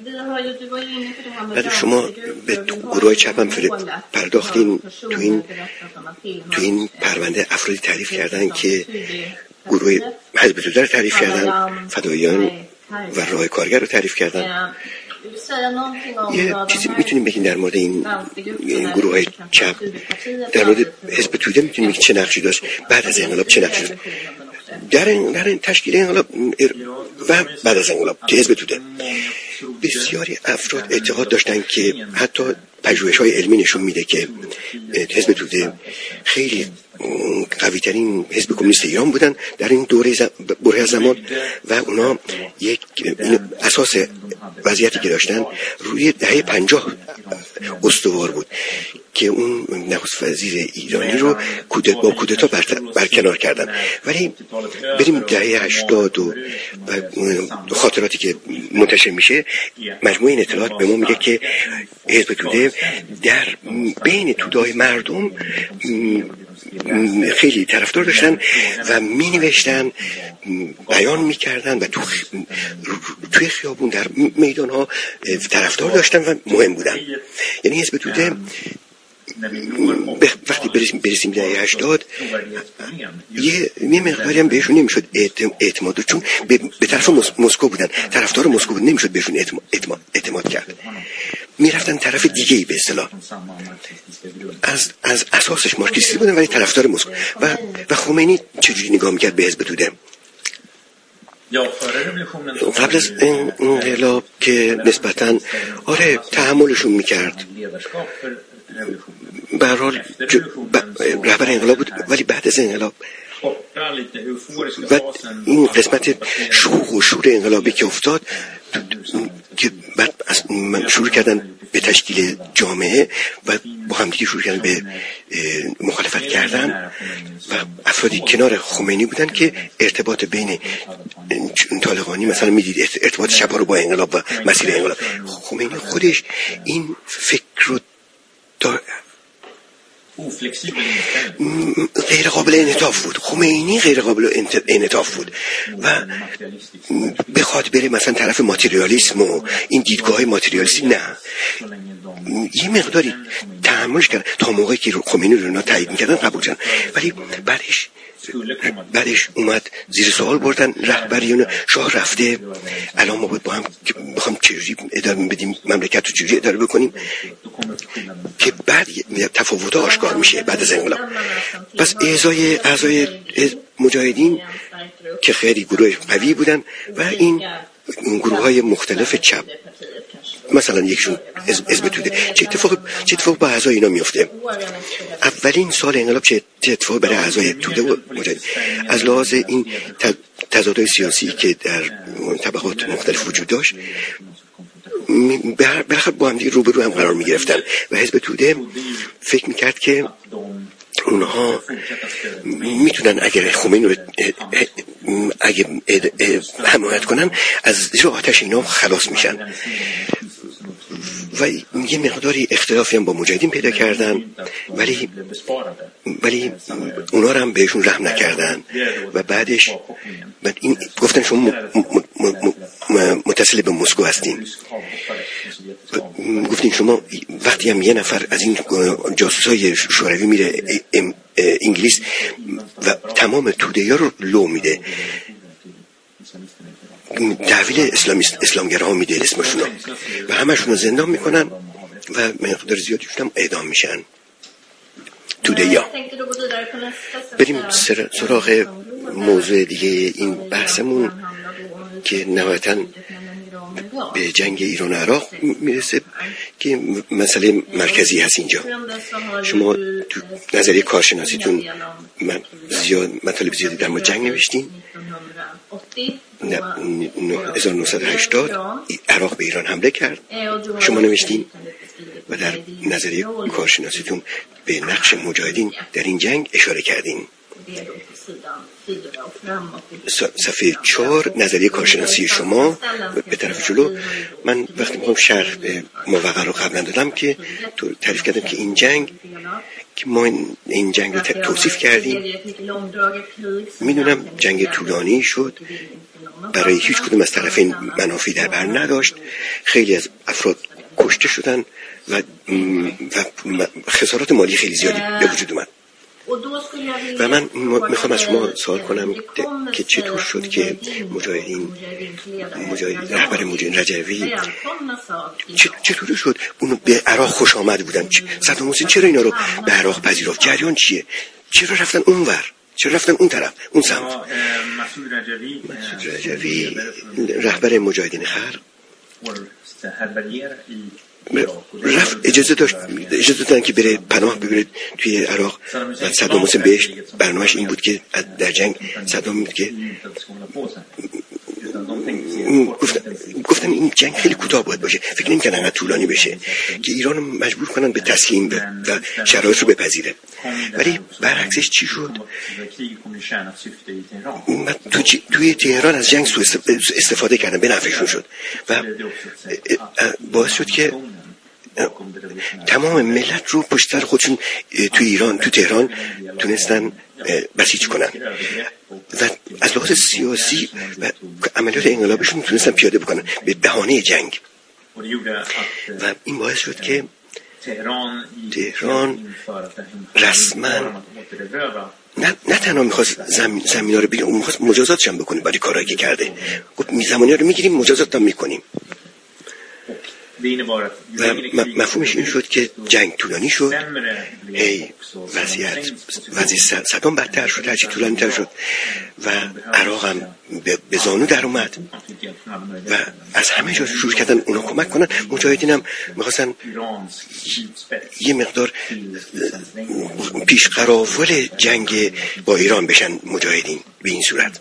بعد شما به گروه چپ هم پرداختین. تو این پرونده افرادی تعریف کردن که گروه حزب توده رو تعریف کردن، فداییان و راه کارگر رو تعریف کردن. یه چیزی میتونیم بگیم در مورد این گروه چپ، در مورد حزب توده میتونیم بگیم چه نقشی داشت بعد از انقلاب، چه نقشی داشت در این تشکیل انقلاب و بعد از انقلاب که حزب توده. بسیاری افراد اعتقاد داشتن که حتی پژوهش‌های علمی نشون میده که حزب توده خیلی قوی‌ترین حزب کمونیست ایران بودن در این دوره زمان و اونا یک اساس وضعیتی که داشتن روی دهه 50 استوار بود که اون نخست وزیر ایرانی رو با کودتا برکنار کردن. ولی بریم دهه 80 و خاطراتی که منتشر میشه، مجموعه این اطلاعات به ما میگه که حزب توده در بین توده‌های مردم خیلی طرفدار داشتن و می نوشتن، بیان می کردن و توی خیابون در میدان ها طرفدار داشتن و مهم بودن. یعنی حزب توده وقتی برسیم دهه 80 یه مقداری هم بهشون نمیشد اعتماد، چون به طرف مسکو بودن، طرفدار مسکو بودن، نمیشد بهشون اعتماد کرد. میرفتن طرف دیگه‌ای به اصطلاح، از اساسش مارکسیستی بودن ولی طرفدار مسکو. و خمینی چجوری نگاه میکرد به حزب توده؟ قبل از انقلاب که نسبتاً تحملشون میکرد، به هر حال رهبر انقلاب بود، ولی بعد از انقلاب و این قسمت شوق و شور انقلابی که افتاد که بعد شروع کردن به تشکیل جامعه و با همدیگه شروع کردن به مخالفت کردن و افرادی کنار خمینی بودن که ارتباط بین طالقانی مثلا میدید ارتباط چپ‌ها رو با انقلاب و مسیر انقلاب. خمینی خودش این فکر رو غیر قابل انعطاف بود. خمینی غیر قابل انعطاف بود و بخواد بره مثلا طرف ماتریالیسم و این دیدگاه های ماتریالیستی، نه، یه مقداری تحملش کرد تا موقعی که خمینی رو اینا تایید میکردن قبول کردن، ولی بعدش اومد زیر سوال بردن رهبریون شاه رفته، الان ما باید با هم بخوام چجوری اداره بدیم مملکت رو، چجوری اداره بکنیم، که بعد تفاوت آشکار میشه بعد از انقلاب. پس اعضای مجاهدین که خیلی گروه قوی بودن و این گروه‌های مختلف چپ، مثلا یکشون حزب توده، چه اتفاق با اعضای اینا میفته؟ اولین سال انقلاب چه اتفاق برای اعضای توده و مجاهدین؟ از لحاظ این تضادهای سیاسی که در طبقات مختلف وجود داشت، بالاخره با هم دیگه روبرو هم قرار میگرفتن و حزب توده فکر میکرد که اونها میتونن اگر خمینی رو اگه حمایت کنن از زیر آتش اینا خلاص میشن و یه مقداری اختلافی هم با مجاهدین پیدا کردن، ولی اونا رو هم بهشون رحم نکردن و بعد این گفتن شما متصل به مسکو هستین. گفتین شما وقتی هم یه نفر از این جاسوسای شوروی میره انگلیس و تمام توده ها رو لو میده، تحویل اسلامگرا میده اسمشون و همشون رو زندان میکنن و مقدار زیادیشون هم اعدام میشن. توده ها. بریم سراغ موضوع دیگه این بحثمون که نهایتاً به جنگ ایران و عراق میرسه که مسئله مرکزی هست اینجا. شما تو نظریه کارشناسیتون زیاد مطالب زیادی در مورد جنگ نوشتین. 1980 عراق به ایران حمله کرد، شما نوشتین و در نظریه کارشناسیتون به نقش مجاهدین در این جنگ اشاره کردین. صفحه 4 نظریه کارشناسی شما به طرف جلو. من وقتی میخوام شرح موقع رو قبلا دادم که تعریف کردم که این جنگ که ما این جنگ رو توصیف کردیم، میدونم جنگ طولانی شد، برای هیچ کدوم از طرفین منافعی در بر نداشت، خیلی از افراد کشته شدن و خسارات مالی خیلی زیادی به وجود اومد. و من میخوام از شما سوال کنم که چطور شد که رهبر مجاهدین رجوی چطور شد اونو به عراق خوش آمد بودن؟ صدام حسین چرا اینا رو به عراق پذیرفت؟ جریان چیه؟ چرا رفتن اونور؟ چرا رفتن اون طرف، اون سمت؟ مسعود رجوی رهبر مجاهدین خلق رفت، اجازه دادن که بره پناه ببره توی عراق. و صدام حسین بهش برنامهش این بود که در جنگ صدام بود که گفتن این جنگ خیلی کوتاه باید باشه، فکر نمی‌کنن انقدر طولانی بشه که ایران رو مجبور کنن به تسلیم و شرایط رو بپذیره. ولی برعکسش چی شد؟ توی تهران از جنگ استفاده کردن، به نفعشون شد و باعث شد که تمام ملت رو پشت سر خودشون توی ایران، تو تهران تونستن بسیج کنن و از لحاظ سیاسی و عملیات انقلابشون تونستن پیاده بکنن به بهانه جنگ. و این باعث شد که تهران رسما نه تنها میخواست زمینا رو بگیره، اون میخواست مجازاتش هم بکنه برای کارهایی که کرده. گفت زمانی رو میگیریم، مجازات هم میکنیم. و مفهومش این شد که جنگ طولانی شد، وضعیت صدام بدتر شد، هرچی طولانی تر شد و عراق هم به زانو در اومد و از همه جا شروع کردن اونا کمک کنن. مجاهدین هم میخواستن یه مقدار پیش قراول جنگ با ایران بشن مجاهدین به این صورت.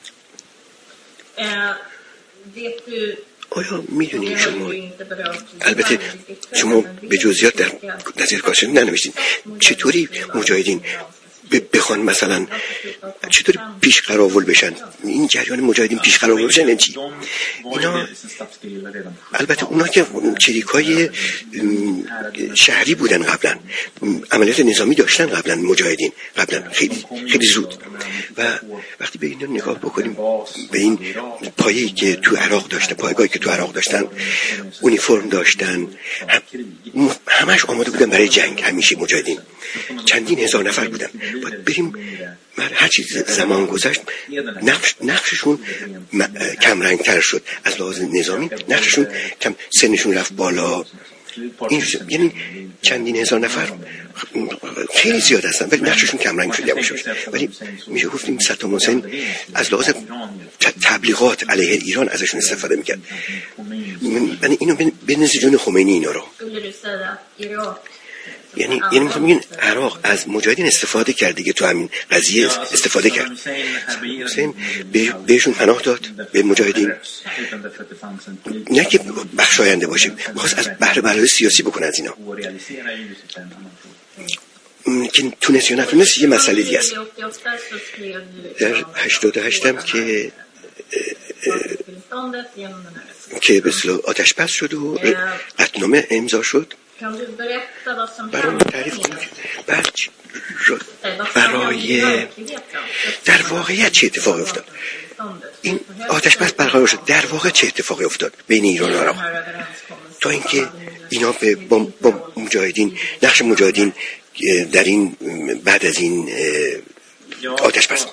آیا میدونید شما، البته شما به جزئیات در نظریه کارشناسی ننوشتین، چطوری مجاهدین بخوان مثلا چطوری پیش قراول بشن؟ این جریان مجاهدین پیش قراول بشن یعنی چی؟ اینا البته اونا که چریکای شهری بودن قبلا، عملیات نظامی داشتن قبلا، مجاهدین قبلا خیلی زود. و وقتی به اینا نگاه بکنیم، به این پایه‌ای که تو عراق داشتن، پایگاهی که تو عراق داشتن، اونیفرم داشتن، همش آماده بودن برای جنگ. همیشه مجاهدین چندین هزار نفر بودن. باید بریم، هر چیز زمان گذشت نقششون کم رنگ تر شد، از لحاظ نظامی نقششون کم، سنشون رفت بالا. یعنی چندین هزار نفر خیلی زیاد هستن ولی نقششون کم رنگ شد، یواش. ولی میشه گفتیم صدام حسین از لحاظ تبلیغات علیه ایران ازشون استفاده میکرد. من اینو بنزی جون خمینی اینا رو، یعنی میگن عراق از مجاهدین استفاده کرد دیگه، تو همین قضیه استفاده کرد. حسین بهشون پناه داد، به مجاهدین، نه که بخشاینده باشه، میخواست از بهره برداری سیاسی بکنه از اینا. که تونست یا نتونست یه مسئله دیگه است. در 88 هم که به اصطلاح آتش بس شد و قطعنامه امضا شد. برام تعریف کنید در واقعیت چه اتفاقی افتاد؟ این آتش بس برقرار شد، در واقع چه اتفاقی افتاد بین ایران و عراق تا اینکه اینا با مجاهدین، نقش مجاهدین در این بعد از این آتش بس.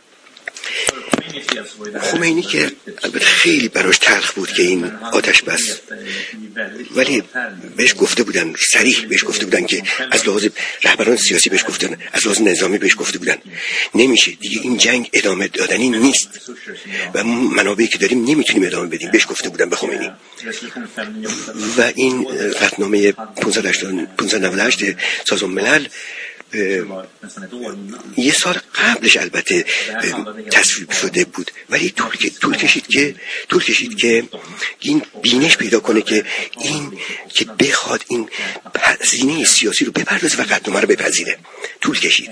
خمینی که البته خیلی براش تلخ بود که این آتش بس، ولی بهش گفته بودن، صریح بهش گفته بودن که از لحاظ رهبران سیاسی بهش گفتن، از لحاظ نظامی بهش گفته بودن نمیشه دیگه، این جنگ ادامه دادنی نیست و منابعی که داریم نمیتونیم ادامه بدیم، بهش گفته بودن به خمینی. و این قطعنامه 598 سازمان ملل یه سال قبلش البته تصویب شده بود، ولی طول کشید که این بینش پیدا کنه که این که بخواد این هزینه سیاسی رو بپردازه و قطعنامه رو بپذیره. طول کشید،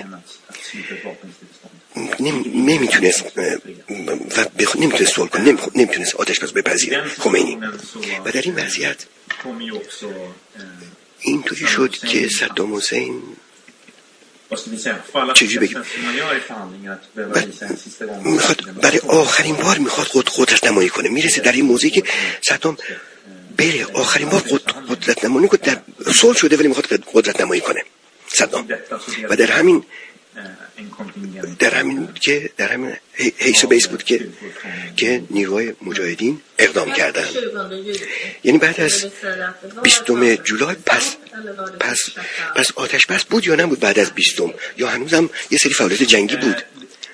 نمیتونست سوال کنه، نمیتونست آتش بس بپذیره خمینی. و در این وضعیت اینطوری شد که صدام حسین چجوری بگیم برای آخرین بار میخواد قدرت نمایی کنه، میرسه در این موضعی که صدام بره آخرین بار قدرت نمایی کنه، در صلح شده ولی میخواد قدرت نمایی کنه صدام. و در همین حیث و بیس بود که نیروهای مجاهدین اقدام کردن. یعنی بعد از 20 جولای پس آتش بس بود یا نبود بعد از 20، یا هنوزم یه سری فعالیت جنگی بود؟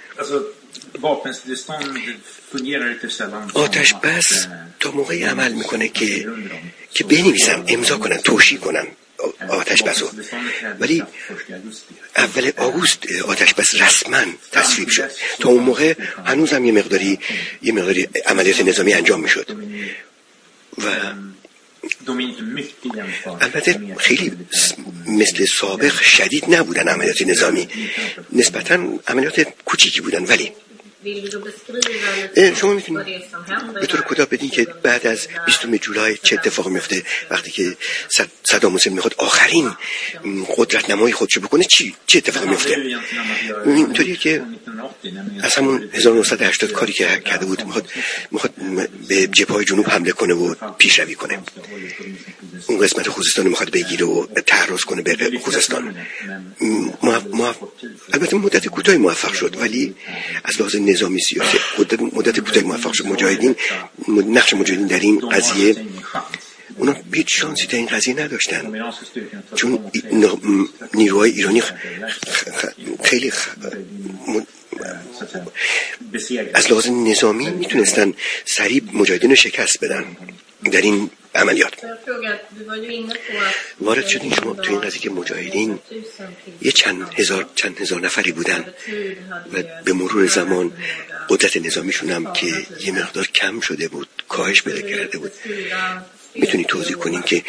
آتش بس تا موقعی عمل میکنه که بنویسن، امضا کنن، توشیح کنن آتش بسو، ولی اول آگوست آتش بس رسما تصویب شد. تا اون موقع هنوزم یه مقداری عملیات نظامی انجام میشد و البته خیلی مثل سابق شدید نبودن عملیات نظامی، نسبتاً عملیات کوچیکی بودن. ولی شما میتونید به طور کوتاه بدین که بعد از 20 جولای چه اتفاقی میفته وقتی که صدام حسین میخواد آخرین قدرت نمایی خودشو بکنه؟ چه اتفاقی میفته؟ اینطوریه که از همون 1980 کاری که کرده بود، میخواد به جبهه‌های جنوب حمله کنه و پیشروی کنه، اون قسمت خوزستان رو میخواد بگیره و تعرض کنه به خوزستان. البته مدت کوتاهی موفق شد، ولی از لحاظ نظامی سیاسی مدت کوتاهی موفق شد. نقش مجاهدین در این قضیه، اونا هیچ شانسی در این قضیه نداشتن، چون نیروهای ایرانی خیلی از لحاظ نظامی میتونستن سریع مجاهدین رو شکست بدن در این عملیات. وارد شدین شما تو این قضیه که مجاهدین یه چند هزار نفری بودن و به مرور زمان قدرت نظامیشون هم که یه مقدار کم شده بود، کاهش پیدا کرده بود. میتونی توضیح کنین که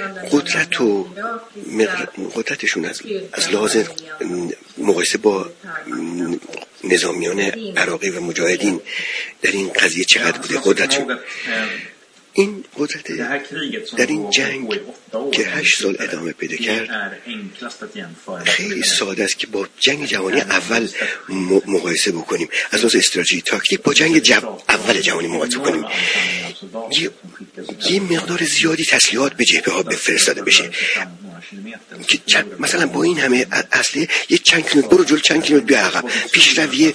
قدرتشون از لحاظ مقایسه با نظامیان عراقی و مجاهدین در این قضیه چقدر بوده قدرتشون؟ این قدرت در این جنگ که 8 سال ادامه پیدا کرد خیلی ساده است که با جنگ جهانی اول مقایسه بکنیم، از لحاظ استراتژی تاکتیک با جنگ اول جهانی مقایسه کنیم. یه مقدار زیادی تسلیحات به جبهه‌ها بفرستاده بشه که مثلا با این همه اصله یه چند کیلومتر برو جلو، چند کیلومتر بیا عقب. پیشروی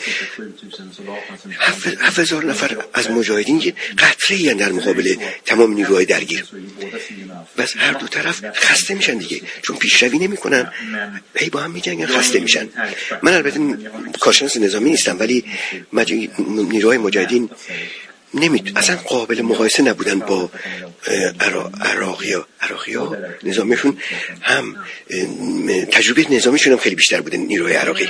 7000 نفر از مجاهدین یه قطره‌ای در مقابل تمام نیروهای درگیر. بس هر دو طرف خسته میشن دیگه، چون پیشروی نمیکنن، هی با هم میجنگن، خسته میشن. من البته کارشناس نظامی نیستم، ولی نیروهای مجاهدین اصلا قابل مقایسه نبودن با عراقی‌ها. نظامیشون هم تجربه نظامیشون هم خیلی بیشتر بوده نیروهای عراقی.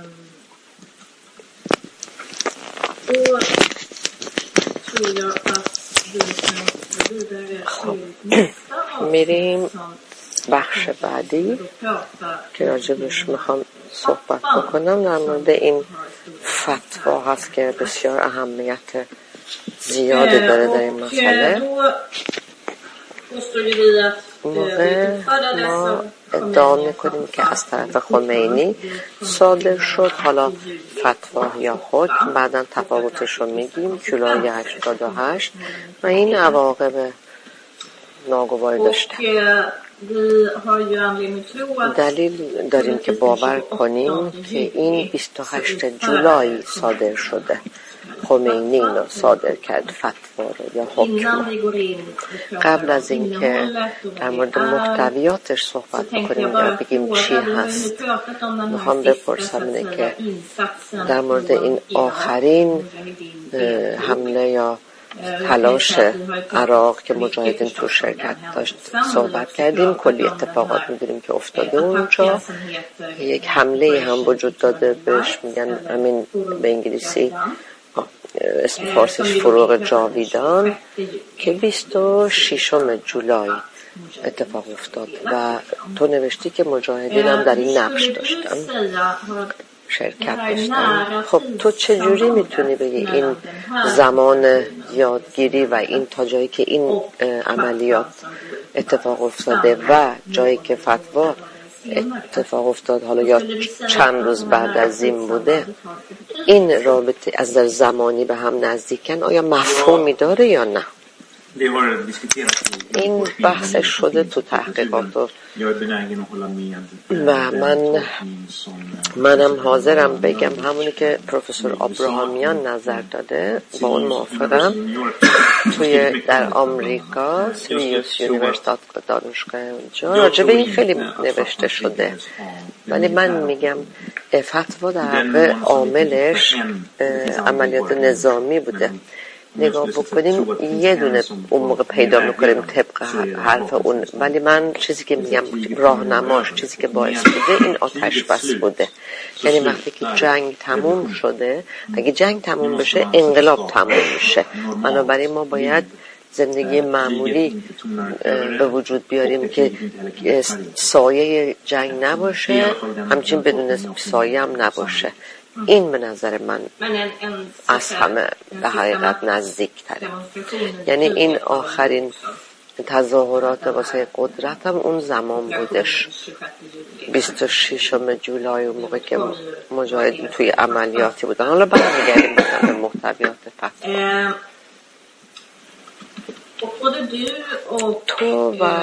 خب میریم بخش بعدی که راجبش میخوام صحبت بکنم. در مورد این فتوا هست که بسیار اهمیت زیادی داره در این مسئله. موقع ما ادعا میکنیم که از طرف خمینی صادر شد، حالا فتوا یا حکم، بعدا تفاوتش رو میگیم، جولای 88 و این عواقب ناگواری داشته. دلیل داریم که باور کنیم که این 28 جولای صادر شده. خمینی اینو صادر کرد، فتوا رو یا حکم. قبل از اینکه در مورد محتویاتش صحبت بکنیم یا بگیم چی هست، میخوام بپرسم اینه که در مورد این آخرین حمله یا تلاش عراق که مجاهدین تو شرکت داشت صحبت کردیم. کلی اتفاقات می‌دونیم که افتاده اونجا. یک حمله هم وجود داده، بهش میگن همین به انگلیسی اسم فارسیش فروغ جاویدان که 26 جولای اتفاق افتاد و تو نوشتی که مجاهدین هم در این نقش داشتن، شرکت داشتن. خب تو چجوری میتونی بگی این زمان یادگیری و این تا جایی که این عملیات اتفاق افتاده و جایی که فتوا اتفاق افتاد، حالا یا چند روز بعد از این بوده، این رابطه از در زمانی به هم نزدیکن، آیا مفهومی داره یا نه؟ این بحثش شده تو تحقیقات و منم حاضرم بگم همونی که پروفسور ابراهامیان نظر داده، با اون موافقم. توی در آمریکا سیریوس یونیورسیتی دانشگاه اونجا راجع به این خیلی نوشته شده، ولی من میگم فتوا در واقع عاملش عملیات نظامی بوده. نگاه بکنیم یه دونه اون موقع پیدا میکنیم طبق حرف اون، ولی من چیزی که میگم راهنماش، چیزی که باعث بوده این آتش بس بوده. یعنی وقتی که جنگ تموم شده، اگه جنگ تموم بشه انقلاب تموم میشه، بنابراین ما باید زندگی معمولی به وجود بیاریم که سایه جنگ نباشه، همچنین بدون سایه هم نباشه. این به نظر من از همه به حقیقت نزدیک تره. یعنی این آخرین تظاهرات واسه قدرت هم اون زمان بودش، 26 جولای، اون موقع که مجاهدین توی عملیاتی بودن. حالا برمیگردیم به محتویات فتوا. تو و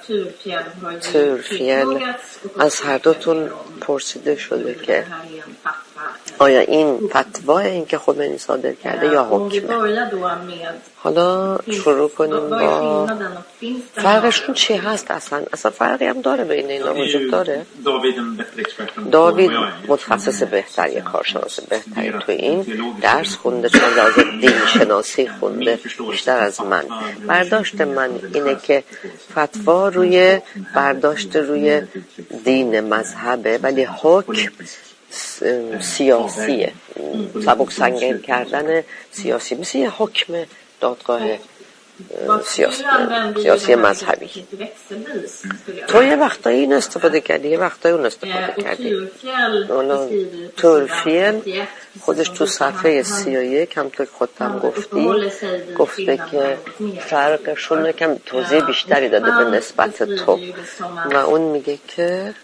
تورفیل از هر دوتون پرسیده شده که آیا این فتوا این که خمینی صادر کرده یا حکمه؟ حالا شروع کنیم با فرقشون چی هست اصلا فرقی هم داره بین اینا وجود داره؟ داوید متخصص بهتری، کارشناس بهتری تو این درس خونده، چون لازم دین شناسی خونده بیشتر از من. برداشت من اینه که فتوا روی برداشت روی دین مذهبه، ولی حکم سیاسیه، سبک سنگین کردن سیاسی، مثل یه حکم دادگاه سیاسی مذهبی. تو یه وقتایی این استفاده کردی، یه وقتایی اون استفاده کردی. تورفیل خودش تو صفحه 31 هم تو خودم گفته که فرقشون کم توضیح بیشتری داده به نسبت تو و اون میگه که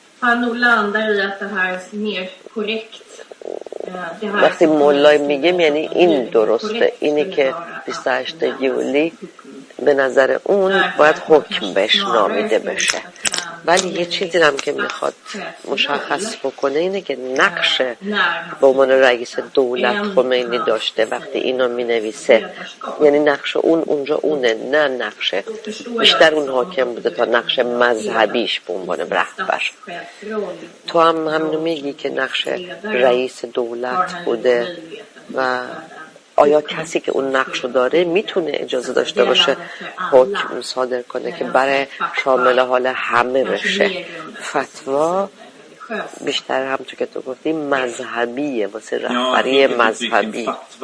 وقتی مولای میگم یعنی این درسته، اینی که 28 یولی به نظر اون باید حکم بهش نامیده بشه، ولی یه چیزی هم که میخواد مشخص بکنه اینه که نقش به عنوان رئیس دولت خمینی داشته وقتی اینو مینویسه، یعنی نقش اون اونجا اونه، نه نقش بیشتر اون حاکم بوده تا نقش مذهبیش به عنوان رهبر. تو هم همینو میگی که نقش رئیس دولت بوده و آیا کسی که اون نقشو داره میتونه اجازه داشته باشه حکم صادر کنه که برای شامل حال همه بشه؟ فتوا بیشتر هم تو که تو گفتی مذهبیه، واسه رهبری مذهبی.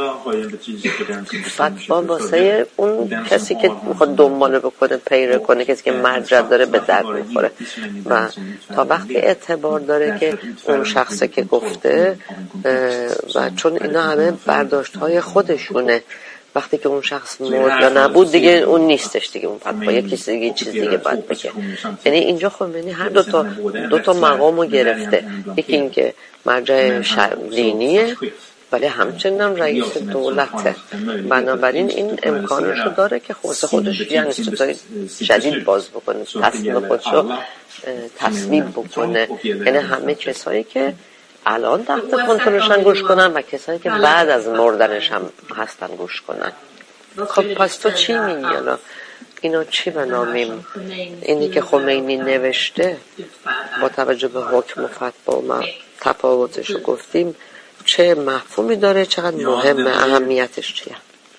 فتوا واسه اون کسی که میخواد دنبال بکنه، پیره کنه، کسی که مرجع داره به درد میخوره و تا وقتی اعتبار داره که اون شخصه که گفته و چون اینا همه برداشت های خودشونه، وقتی که اون شخص مرد یا نبود دیگه اون نیستش دیگه، اون فتوا یکی دیگه چیز دیگه باید بگه. یعنی اینجا خمینی هر دو تا مقامو گرفته، یکی این که مرجع دینیه و ولی همچنین هم رئیس دولته. بنابراین این امکانشو داره که خودش یه انستیتوی جدید باز بکنه، تصمیم خودشو تصویب بکنه. یعنی همه کسایی که الان تحت کنترلشن گوش کنن و کسایی که بعد از مردنش هم هستن گوش کنن. خب پس تو چی میگی؟ حالا اینو چی بنامیم؟ اینی که خمینی نوشته با توجه به حکم و فتوا و تفاوتش رو گفتیم چه مفهومی داره، چقدر مهمه، اهمیتش چیه؟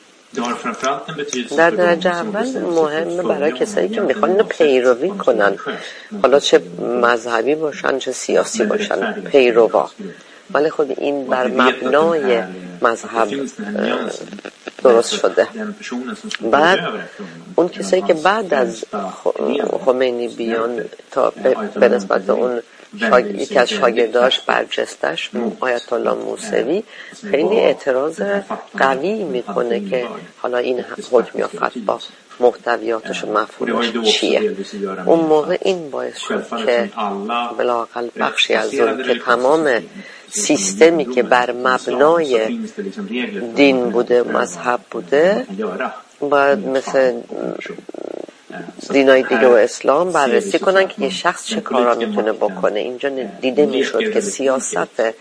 در درجه اول مهمه برای کسایی که میخوان اینو پیروی کنن، حالا چه مذهبی باشن چه سیاسی باشن، پیروا. ولی خب این بر مبنای مذهب درست شده. بعد اون کسایی که بعد از خمینی بیان تا به نسبت اون یکی از شاگرداش برجستش آیت الله موسوی خیلی اعتراض قوی میکنه که حالا این حکم یا فتوا محتویاتش و مفهومش چیه. اون موقع این باعث شد که بلااقل بخشی از اون که تمام سیستمی که بر مبنای دین بوده، مذهب بوده، باید مثل دینای دیگه و اسلام بررسی کنن که یه شخص چه کارا میتونه بکنه. اینجا دیده میشد که سیاست،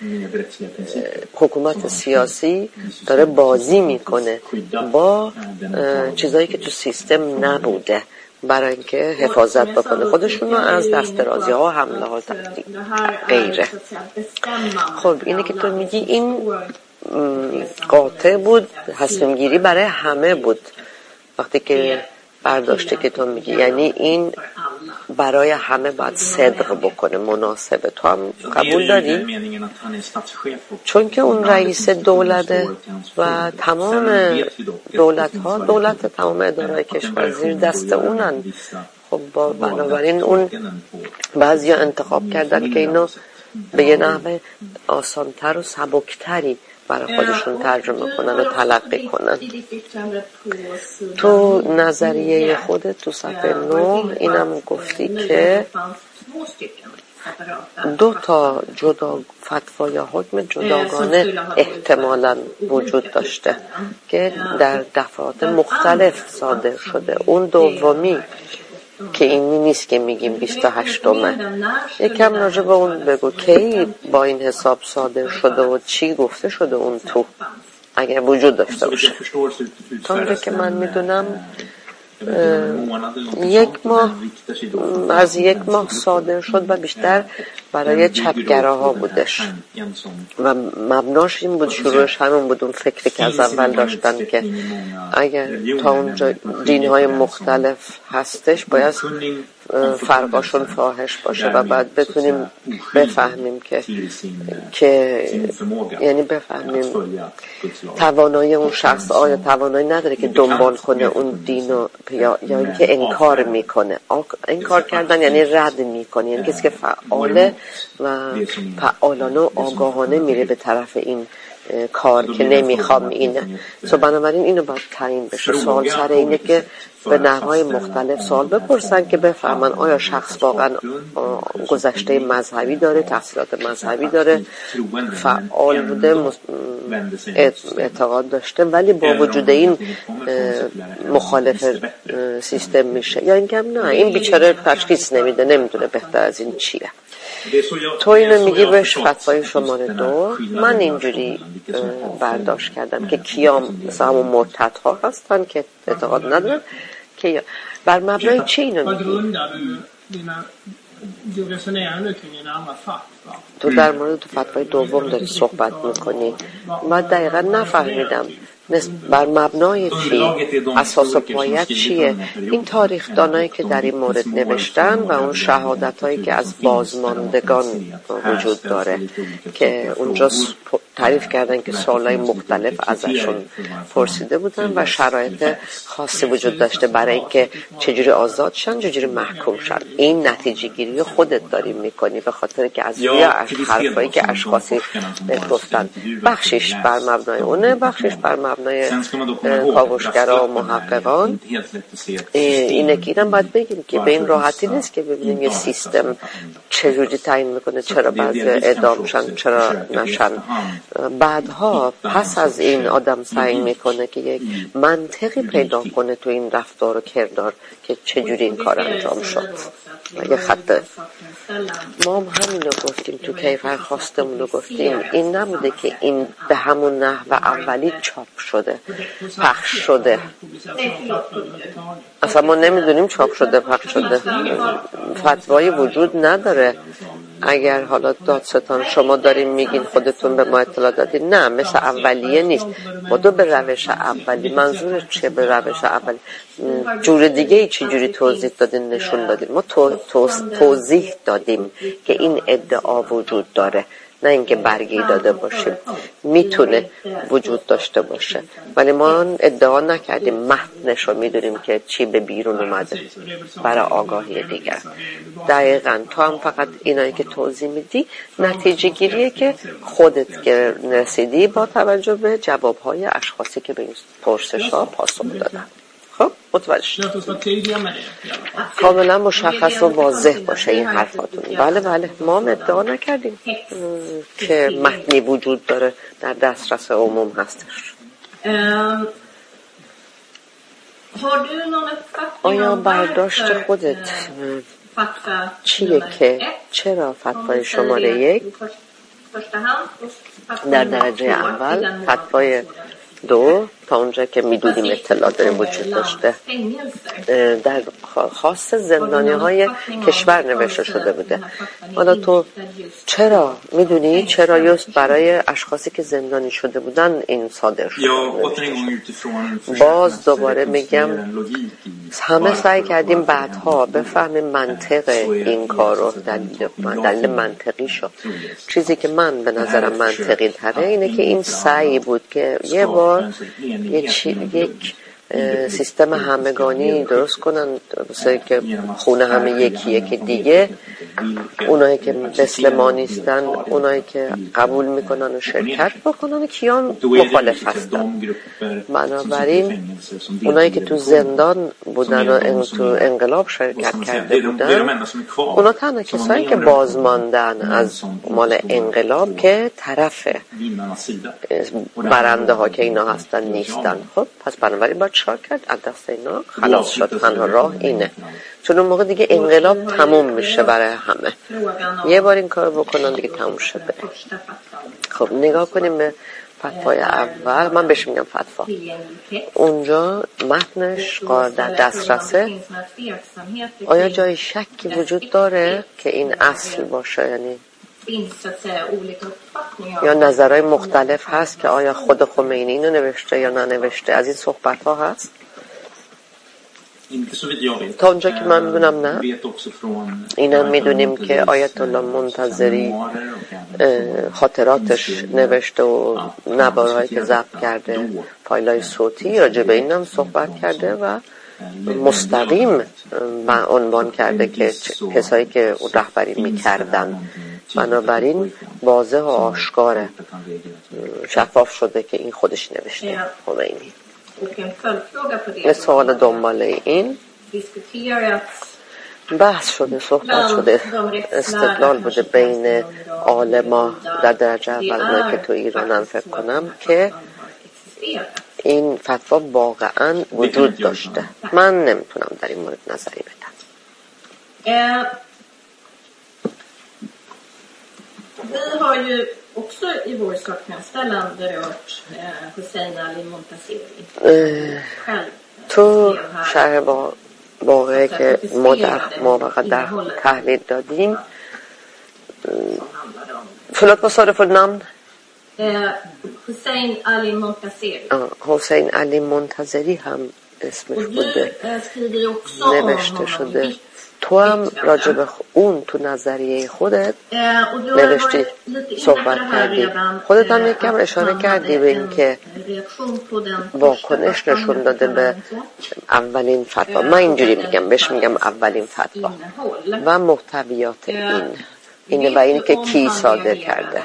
حکومت سیاسی داره بازی میکنه با چیزایی که تو سیستم نبوده برای اینکه حفاظت بکنه خودشون رو از دسترازی ها و حمله ها غیره. خب اینه که تو میگی این قاطع بود، تصمیم گیری برای همه بود وقتی که برداشته که تو میگی، یعنی این برای همه باید صدق بکنه، مناسبه. تو هم قبول داری؟ چون که اون رئیس دولته و تمام دولت تمام اداره کشور زیر دست اونن. خب بنابراین اون بعضی ها انتخاب کردن که اینو به یه نحوه آسانتر و سبکتری برای خودشون ترجمه کنن و تلقی کنن. تو نظریه خودت تو صفحه 9 اینم گفتی که 2 جدا فتوا یا حکم جداگانه احتمالاً وجود داشته که در دفعات مختلف صادر شده. اون دومی که اینی نیست که میگیم 28مه. یکم راجع به اون بگو کی با این حساب صادر شده و چی گفته شده اون تو، اگر وجود داشته باشه. تا اونجا که من میدونم از یک ماه صادر شد و بیشتر برای چپگراها بودش و مبناش این بود، شروعش همون بود، اون فکری که از اول داشتن که اگر تا اونجا دینهای مختلف هستش باید فرقاشون فاحش باشه و بعد بتونیم بفهمیم که یعنی بفهمیم توانایی اون شخص آیا توانایی نداره که دنبال کنه اون دینو یا اینکه انکار میکنه. انکار کردن یعنی رد میکنه، یعنی کسی که فعاله و فعالانه و آگاهانه میره به طرف این کار که نمیخوام اینه. بنابراین اینو باید تعیین بشه. سوال سر اینه که به نحوهای مختلف سوال بپرسن که بفهمن آیا شخص واقعا گذشته مذهبی داره، تحصیلات مذهبی داره، فعال بوده، اعتقاد داشته ولی با وجود این مخالف سیستم میشه، یا اینکه نه این بیچاره تشخیص نمیده، نمیدونه بهتر از این چیه. تو اینو میگی بهش فتوای شماره 2. من اینجوری برداشت کردم که کیام مثلا همون مرتدها هستن که اعتقاد ندارن که بر مبنای چی اینو میگی؟ تو در مورد تو فتوای دوم داری صحبت میکنی. من دقیقا نفهمیدم بر مبنای چی؟ اساس و پایت چیه؟ این تاریخ دانایی که در این مورد نوشتن و اون شهادت هایی که از بازماندگان وجود داره که اونجا تعریف کردن که سوالای مختلف ازشون پرسیده بودن و شرایط خاصی وجود داشته برای اینکه چجوری آزاد شن، چجوری محکوم شن. این نتیجه گیری خودت داری میکنی به خاطر که از روی حرفایی که اشخاصی گفتن بخشش بر مبنای اونه، بخشش بر مبنای کاوشگرا و محققان. اینه که اینم باید بگیم که به این راحتی نیست که ببینیم یه سیستم چجوری تعیین میکنه چرا بعضی اعدام شن چرا نشن. بعدها پس از این آدم سعی میکنه که یک منطقی پیدا کنه تو این رفتار و کردار که چجوری این کار انجام شد. یه خط ما هم همینو گفتیم تو کیفر خواستمون رو گفتیم. این نبوده که این به همون نحو اولی چاپ شده پخش شده. اصلا ما نمیدونیم چاپ شده پخش شده. فتوایی وجود نداره. اگر حالا دادستان شما داریم میگین خودتون به ما اطلاع دادین، نه مثل اولیه نیست. ما به روش اولی. منظور چه به روش اولی؟ جور دیگه ای چی جوری توضیح دادین نشون دادین. ما توضیح دادیم که این ادعا وجود داره، نه اینکه برگی داده باشیم. میتونه وجود داشته باشه ولی ما ادعا نکردیم. متنش رو میدونیم که چی به بیرون اومده برای آگاهی دیگر. دقیقاً تو هم فقط اینایی که توضیح میدی نتیجه گیریه که خودت رسیدی با توجه به جوابهای اشخاصی که به این پرسش ها پاسخ دادن. خب متوجه کاملا مشخص و واضح باشه این حرفاتون. بله ما ادعا نکردیم که متنی وجود داره در دسترس عموم هستش. آیا برداشت خودت چیه که چرا فتوای شماره 1 در درجه اول، فتوای 2 تا اونجا که میدونیم اطلاع داریم وجود داشته در خاص زندانی های کشور نوشته شده بوده؟ حالا تو چرا میدونی چرا just برای اشخاصی که زندانی شده بودن این صادر شده؟ باز دوباره میگم همه سعی کردیم بعدها بفهمیم منطق این کار رو، دلیل منطقی شد. چیزی که من به نظرم منطقی تره اینه که این سعی بود که یه بار یک سیستم همگانی درست کنن واسه که خونه همه یکی دیگه. اونایی که مثل ما نیستن، اونایی که قبول میکنن و شرکت بکنن، کیان مخالف هستن. بنابراین اونایی که تو زندان بودن و تو انقلاب شرکت کرده بودن، اونا تنها کسایی که بازماندن از مال انقلاب که طرف برنده ها که اینا هستن نیستن. خب پس بنابراین باید چیکار کرد؟ از دست اینا خلاص شد. تنها راه اینه، چون اون موقع دیگه انقلاب تموم میشه برای همه. یه بار این کار بکنن دیگه تموم شده. خب نگاه کنیم به فتوای اول. من بهش میگم فتوا. اونجا متنش در دسترسه. آیا جای شکی وجود داره که این اصل باشه؟ یعنی یا نظرهای مختلف هست که آیا خود خمینی اینو نوشته یا ننوشته؟ از این صحبت ها هست؟ تا اونجا که من میدونم نه. اینم میدونیم که آیت الله منتظری خاطراتش نوشته و نوارهایی که ضبط کرده، فایلای صوتی، راجع به اینم صحبت کرده و مستقیم عنوان کرده که کسایی که رهبری میکردن. بنابراین واضح و آشکاره، شفاف شده که این خودش نوشته خمینی. یه سوال دنباله این بحث شده، صحبت شده، استدلال بوده بین عالما در درجه اول که تو ایرانم فکر کنم که این فتوا واقعا وجود داشته. من نمیتونم در این مورد نظری بدم. Vi har ju också i vår sakframställan berört Hussein Ali Montazeri. تو شرح واقعی که ما در تحلیل دادیم فلات بصارف النام حسین علی منتظری. حسین علی منتظری هم اسمش بوده، نوشته شده. تو هم راجب اون تو نظریه خودت نوشتی، صحبت کردی. خودت هم یکم اشاره کردی به این که واکنش نشون داده به اولین فتوا. من اینجوری میگم، بهش میگم اولین فتوا و محتویات اینه و اینه که کی صادر کرده.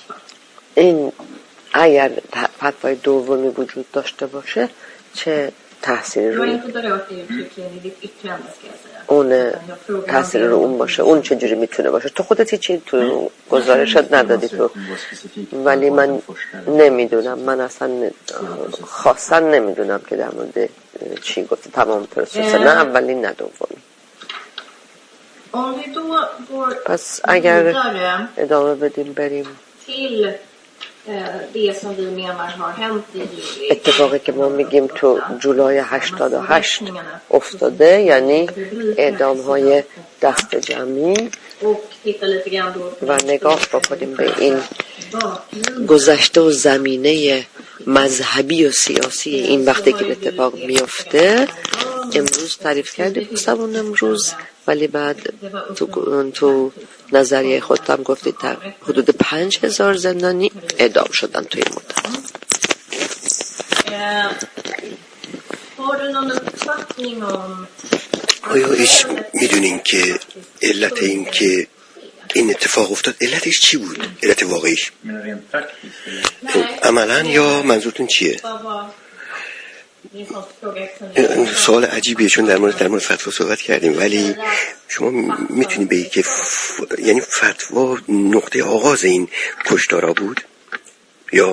این اگر فتوای دومی وجود داشته باشه چه تحصیل Du har رو inte berört det uttryckligen i ditt yttrande, ska jag säga. اون Utan jag frågar تحصیل رو اون باشه، اون چجوری میتونه باشه. تو خودت هیچی تو گزارشت ندادی تو، ولی من نمیدونم، من اصلا خاصا نمیدونم که در مورد چی گفته. تمام پروسس، نه اولی نه دومی. Om vi då går پس اگر vidare ادامه بدیم بریم till det som vi menar har hänt i juli. اتفاقی که ما میگیم تو جولای 88 افتاده، یعنی اعدام‌های دست جمعی، Och titta lite grann då و نگاه بکنیم به این گذشته و زمینه مذهبی و سیاسی این وقتی که اتفاق میفته. امروز تعریف کردیم گفتمون امروز، ولی بعد تو نظریه خودت هم گفتید در حدود 5000 زندانی اعدام شدن توی این مدت. Har du någon uppfattning om آیا میدونین که علت این که این اتفاق افتاد علتش چی بود؟ علت واقعیش عملا یا منظورتون چیه؟ سوال عجیبیه، چون در مورد فتوا صحبت کردیم، ولی شما میتونید بگید که یعنی فتوا نقطه آغاز این کشتارا بود یا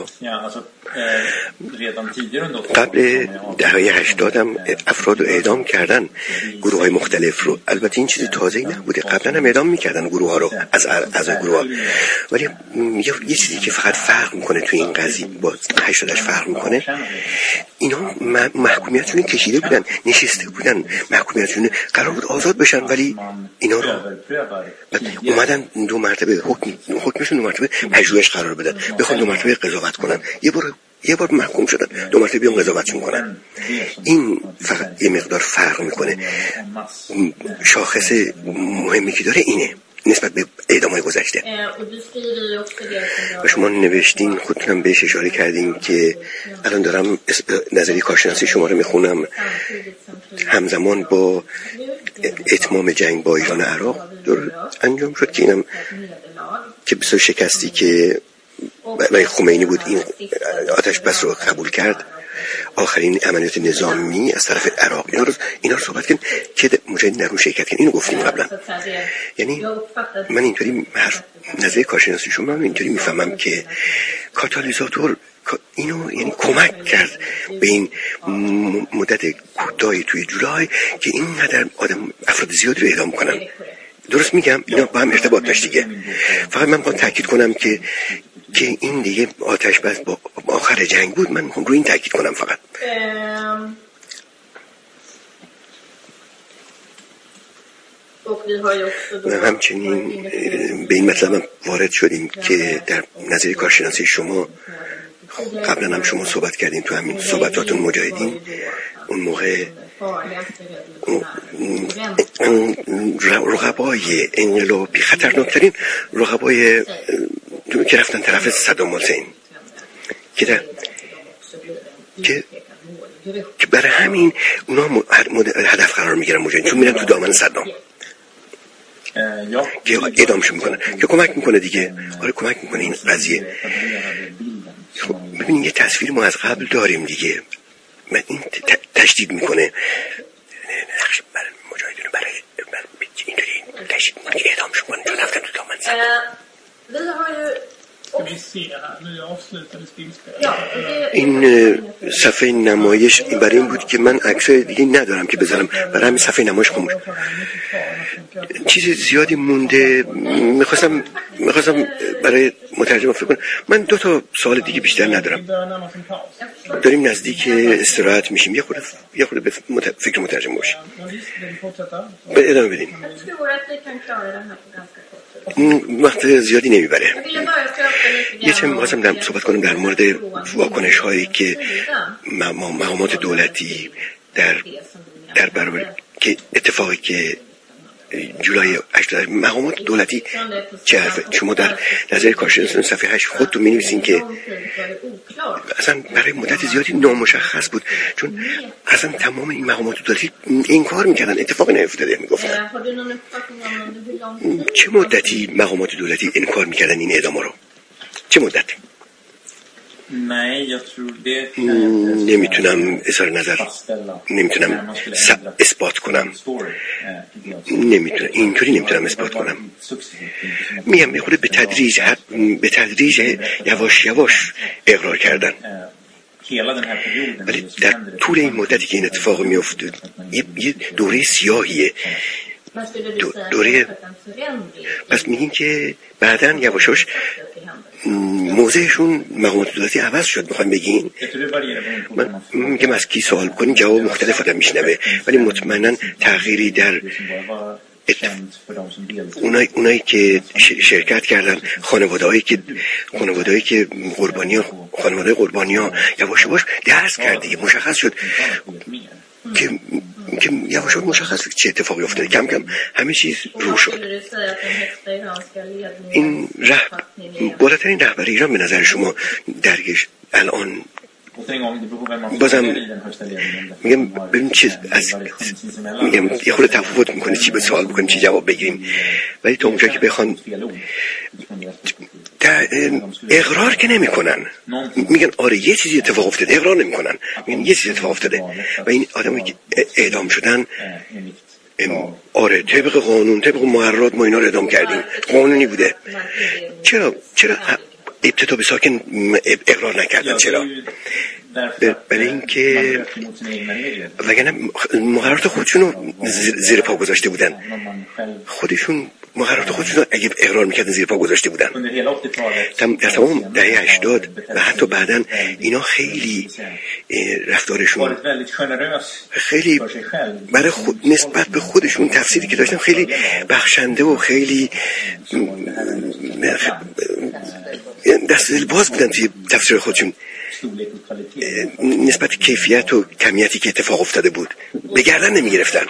قبل دهه 80 هم افراد رو اعدام کردن، گروه های مختلف رو. البته این چیز تازه‌ای نبوده، قبلا هم اعدام میکردن گروه ها رو از گروه ها. ولی یه چیزی که فقط فرق میکنه تو این قضیه با 80 فرق میکنه، اینا محکومیتشون کشیده بودن، نشسته بودن، محکومیتشون قرار بود آزاد بشن، ولی اینا رو اومدن دو مرتبه حکمشون 2 مرتبه پژوهش قرار بدن، بخوان 2 مرتبه قضاوت کنن، یه بار محکوم شدن 2 مرتبه بیان قضاوتشون کنن. این فقط یه مقدار فرق میکنه. شاخص مهمی که داره اینه نسبت به اعدام‌های گذشته. و شما نوشتین، خودتونم بهش اشاره کردین که الان دارم نظریه کارشناسی شما رو میخونم، همزمان با اتمام جنگ با ایران و عراق انجام شد که اینم که بسیار شکستی که برای خمینی بود این آتش بس رو قبول کرد، آخرین عملیات نظامی از طرف عراق، اینا رو صحبت کردن که مجاهدین در اون شرکت کردن. اینو گفتیم قبلا. یعنی من اینطوری نظریه کارشناسی شما من اینطوری میفهمم که کاتالیزاتور اینو یعنی کمک کرد به این مدت کوتاهی توی جولای که اینقدر افراد زیادی رو اعدام کنن. درست میگم؟ اینا با هم ارتباط داشت دیگه. فقط من باید تاکید کنم که این دیگه آتش بس با آخر جنگ بود. من میخوام روی این تاکید کنم فقط. و همچنین به این مطلب هم وارد شدیم که در نظریه کارشناسی شما قبلا هم شما صحبت کردین تو همین صحبتاتون مجاهدین، اون موقع رقبای انقلابی خطرناکترین رقبای که رفتن طرف صدام حسین که برای همین اونا هدف قرار میگیرن مجاهدین، چون میرن تو دامن صدام که اعدامشون میکنن، که کمک میکنه دیگه. آره کمک میکنه این قضیه. خب ببینید یه تصویر ما از قبل داریم دیگه. من این تشدید میکنه نقش برای مجاهدین رو برای اینطوری تشدید میکنه که اعدامشون کنه چون رفتن تو دامن صدام. این صفحه نمایش برای این بود که من عکسای دیگه ندارم که بذارم، برای همین صفحه نمایش خاموش. چیز زیادی مونده. میخواستم برای مترجم فکر کنم. من 2 سوال دیگه بیشتر ندارم. داریم نزدیک استراحت میشیم. یه خورده به فکر مترجم باشیم. ادامه بدیم. وقت زیادی نمیبره. یه چند می‌خواستم صحبت کنم در مورد واکنش هایی که مقامات دولتی در برابر که اتفاقی که جولای 88 مقامات دولتی چه حرفه؟ شما در نظر کارشناسان صفحه 8 خودتون می‌نویسین که اصلا برای مدت زیادی نامشخص بود، چون اصلا تمام این مقامات دولتی انکار می‌کردن، اتفاقی نیفتاده میگفتن. چه مدتی مقامات دولتی انکار می‌کردن این اعدام رو؟ چه مدتی؟ نمیتونم اظهار نظر نمیتونم اثبات کنم. اینطوری نمیتونم اثبات کنم. میگم میخوره به تدریج یواش اقرار کردن. ولی در طول این مدتی که این اتفاق میفته یه دوره سیاهیه. دوره پس میگیم که بعدن یواشاش موضعشون مقامات دولتی عوض شد. میخوایم بگین من میگم از کی سوال کنیم جواب مختلف آدم میشنوه، ولی مطمئنا تغییری در اونایی که شرکت کردن، خانواده‌هایی که خانواده قربانی‌ها یواش درس کرد، مشخص شد که یواش مشخص شد چه اتفاقی افتاده. کم کم همه چیز رو شد. این بالاترین رهبر ایران به نظر شما درگش الان بازم میگم ببین میگم یه خورده تفاوت میکنه چی به سوال بکنیم چی جواب بگیریم، ولی تا اونجا که بخوان اقرار که نمیکنن، میگن آره یه چیزی اتفاق افتاده، اقرار نمیکنن، میگن یه چیزی اتفاق افتاده. و این آدمایی که اعدام شدن آره طبق قانون، طبق مقررات ما اینا رو اعدام کردیم، قانونی بوده. چرا ابتدا به ساکن اقرار نکردن؟ چرا؟ برای اینکه وگرنه مقررات خودشونو زیر پا گذاشته بودن. خودشون مقررات خودشونو اگه اقرار میکردن زیر پا گذاشته بودن. در تمام دهه 80 و حتی بعدن اینا خیلی رفتارشون خیلی برای نسبت به خودشون تفسیری که داشتن خیلی بخشنده و خیلی دست دل باز بودن توی تفسیر خودشون نسبت کیفیت و کمیتی که اتفاق افتاده بود. به گردن نمیگرفتن.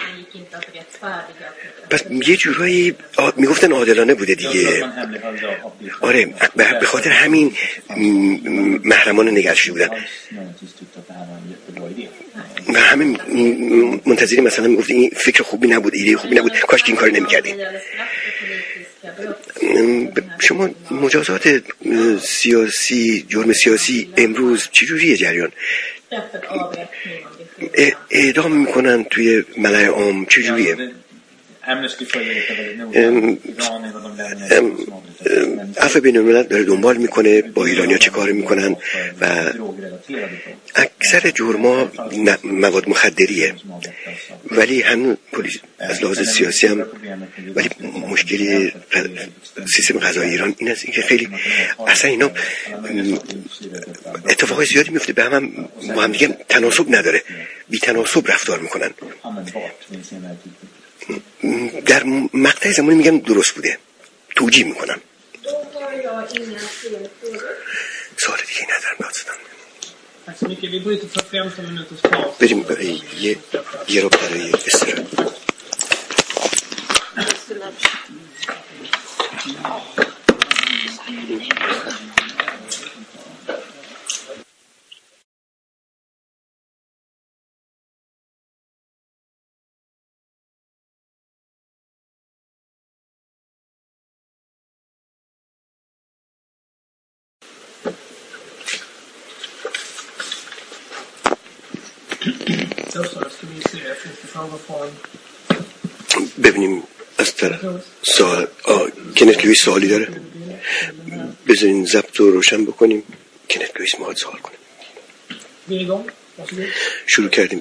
پس یه جورایی میگفتن عادلانه بوده دیگه. آره به خاطر همین محرمانه نگهش بودن و همه منتظری مثلا میگفت این فکر خوبی نبود، ایده خوبی نبود، کاش که این کار نمیکردیم. شما مجازات سیاسی، جرم سیاسی امروز چجوریه جریان؟ اعدام میکنن توی ملأ عام چجوریه؟ عفو بین الملل داره دنبال میکنه با ایرانیا چه کار میکنن و اکثر جرما مواد مخدریه، ولی هم پلیس از لحاظ سیاسی هم ولی مشکلی سیستم قضایی ایران این است که خیلی اصلا اینا اتفاقای زیادی میفته به با هم دیگه تناسب نداره، بی تناسب رفتار میکنن. در مقطع زمانی میگن درست بوده، توجیه میکنن. سوال دیگه ندارم دادستان. بریم برای یه رو برای استراحت. ببینیم از طرف سوال کنت لویس سوالی داره؟ بذارین ضبط رو روشن بکنیم. کنت لویس میخواد سوال کنه. شروع کردیم.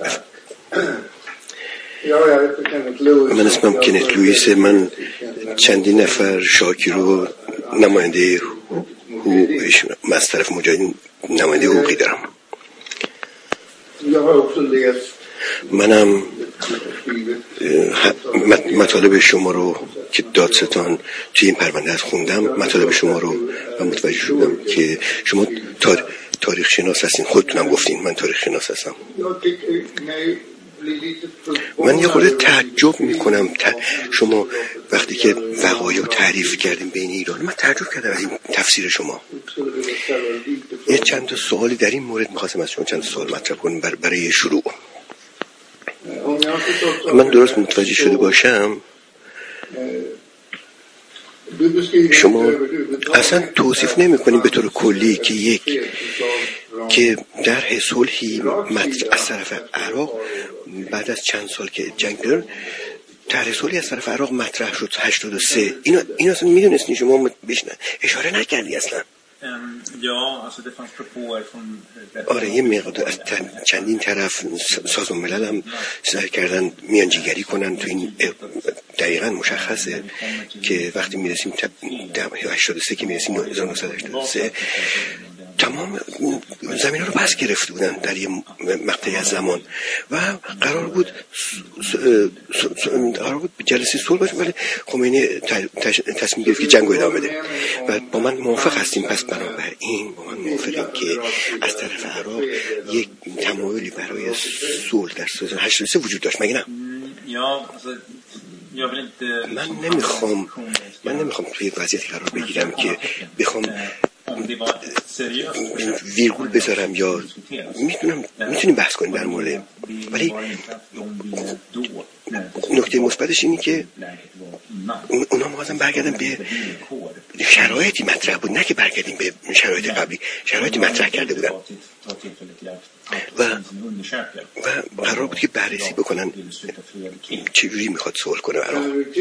من اسمم کنت لویس. من چندین نفر شاکی رو نماینده من از طرف مجاهدین نماینده حقوقی دارم. منم مطالب شما رو که دادستان توی این پرونده از خوندم، مطالب شما رو و متوجه شدم که شما تاریخ شناس هستین. خودتونم گفتین من تاریخ شناس هستم. من یه خورده تعجب میکنم شما وقتی که وقایع رو تعریف کردیم بین ایران، من تعجب کردم از این تفسیر شما. یه چند تا سوالی در این مورد میخواستم از شما چند سوال مطرح کنم برای شروع. من درست متوجه شده باشم شما اصلا توصیف نمی کنیم به طور کلی که در صلحی از طرف عراق بعد از چند سال که جنگ دارن طرح صلحی از طرف عراق مطرح شد 83. اینا اصلا میدونستین شما بهش اشاره نکردی اصلا. آره یه مقدار از چندین طرف سازمان ملل هم سعی کردن میانجیگری کنن تو این دقیقاً مشخصه که وقتی میرسیم 83 که میرسیم 1983 تمام زمین رو پس گرفته بودن در یه مقطعی از زمان و قرار بود جلسه صلح باشه، ولی خمینی تصمیم گرفت که جنگ رو ادامه بده و با من موافق هستیم. پس بنابراین با من موافقیم که از طرف عراق یک تمایلی برای صلح در 1983 وجود داشت، مگه نه؟ من نمیخوام توی وضعیتی قرار بگیرم که بخوام ویرگول بذارم یا میتونیم بحث کنیم در مورد، ولی نکته مثبتش اینه که اونا می‌خواستن برگردن به شرایطی مطرح بود، نه که برگردیم به شرایط قبلی. شرایطی مطرح کرده بودن و قرار بود که بررسی بکنن چجوری میخواد صلح کنه عراق.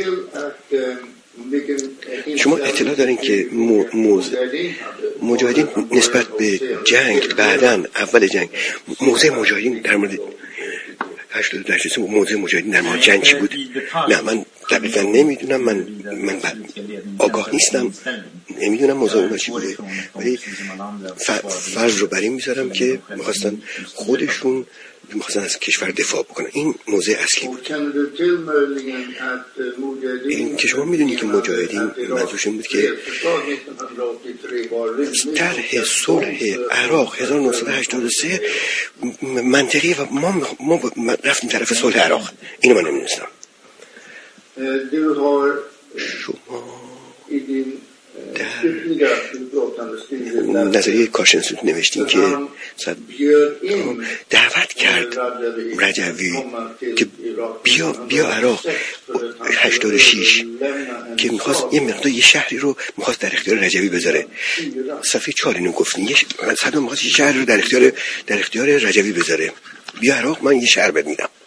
شما اطلاع دارین که مجاهدین نسبت به جنگ بعداً اول جنگ موضع مجاهدین در مورد 88 موضع مجاهدین در مورد جنگ چی بود؟ نه من دقیقاً نمیدونم، من آگاه نیستم، نمیدونم موضوع اونا چی بوده، ولی فرض رو بر این میذارم که میخواستن خودشون از کشور دفاع بکنن. این موضوع اصلی بود. این که شما میدونید که مجاهدین منظورشون بود که طرح صلح عراق 1983 منطقیه و ما رفتیم طرف صلح عراق. اینو من نمیدونستم. شما در نظریه کارشناسیتون نوشتین که دعوت کرد رجوی که بیا عراق 86 که میخواست یه مقدار یه شهری رو میخواست در اختیار رجوی بذاره. صفحه 4 اینو گفتین، صدام میخواست یه شهر رو در اختیار رجوی بذاره. بیا عراق من یه شهر بهت میدم.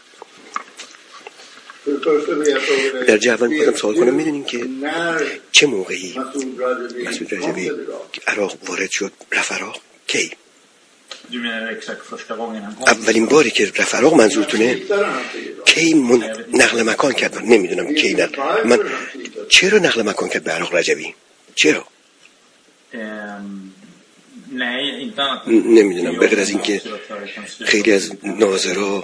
در جوان خودم سوال کنم، میدونین که چه موقعی مسعود رجوی عراق وارد شد؟ رفت عراق کی؟ اولین باری که رفت عراق منظورتونه؟ کی نقل مکان کرد؟ نمیدونم کی. من چرا نقل مکان کرد به عراق رجوی؟ چرا؟ نمیدونم، بغیر از این که خیلی از ناظرها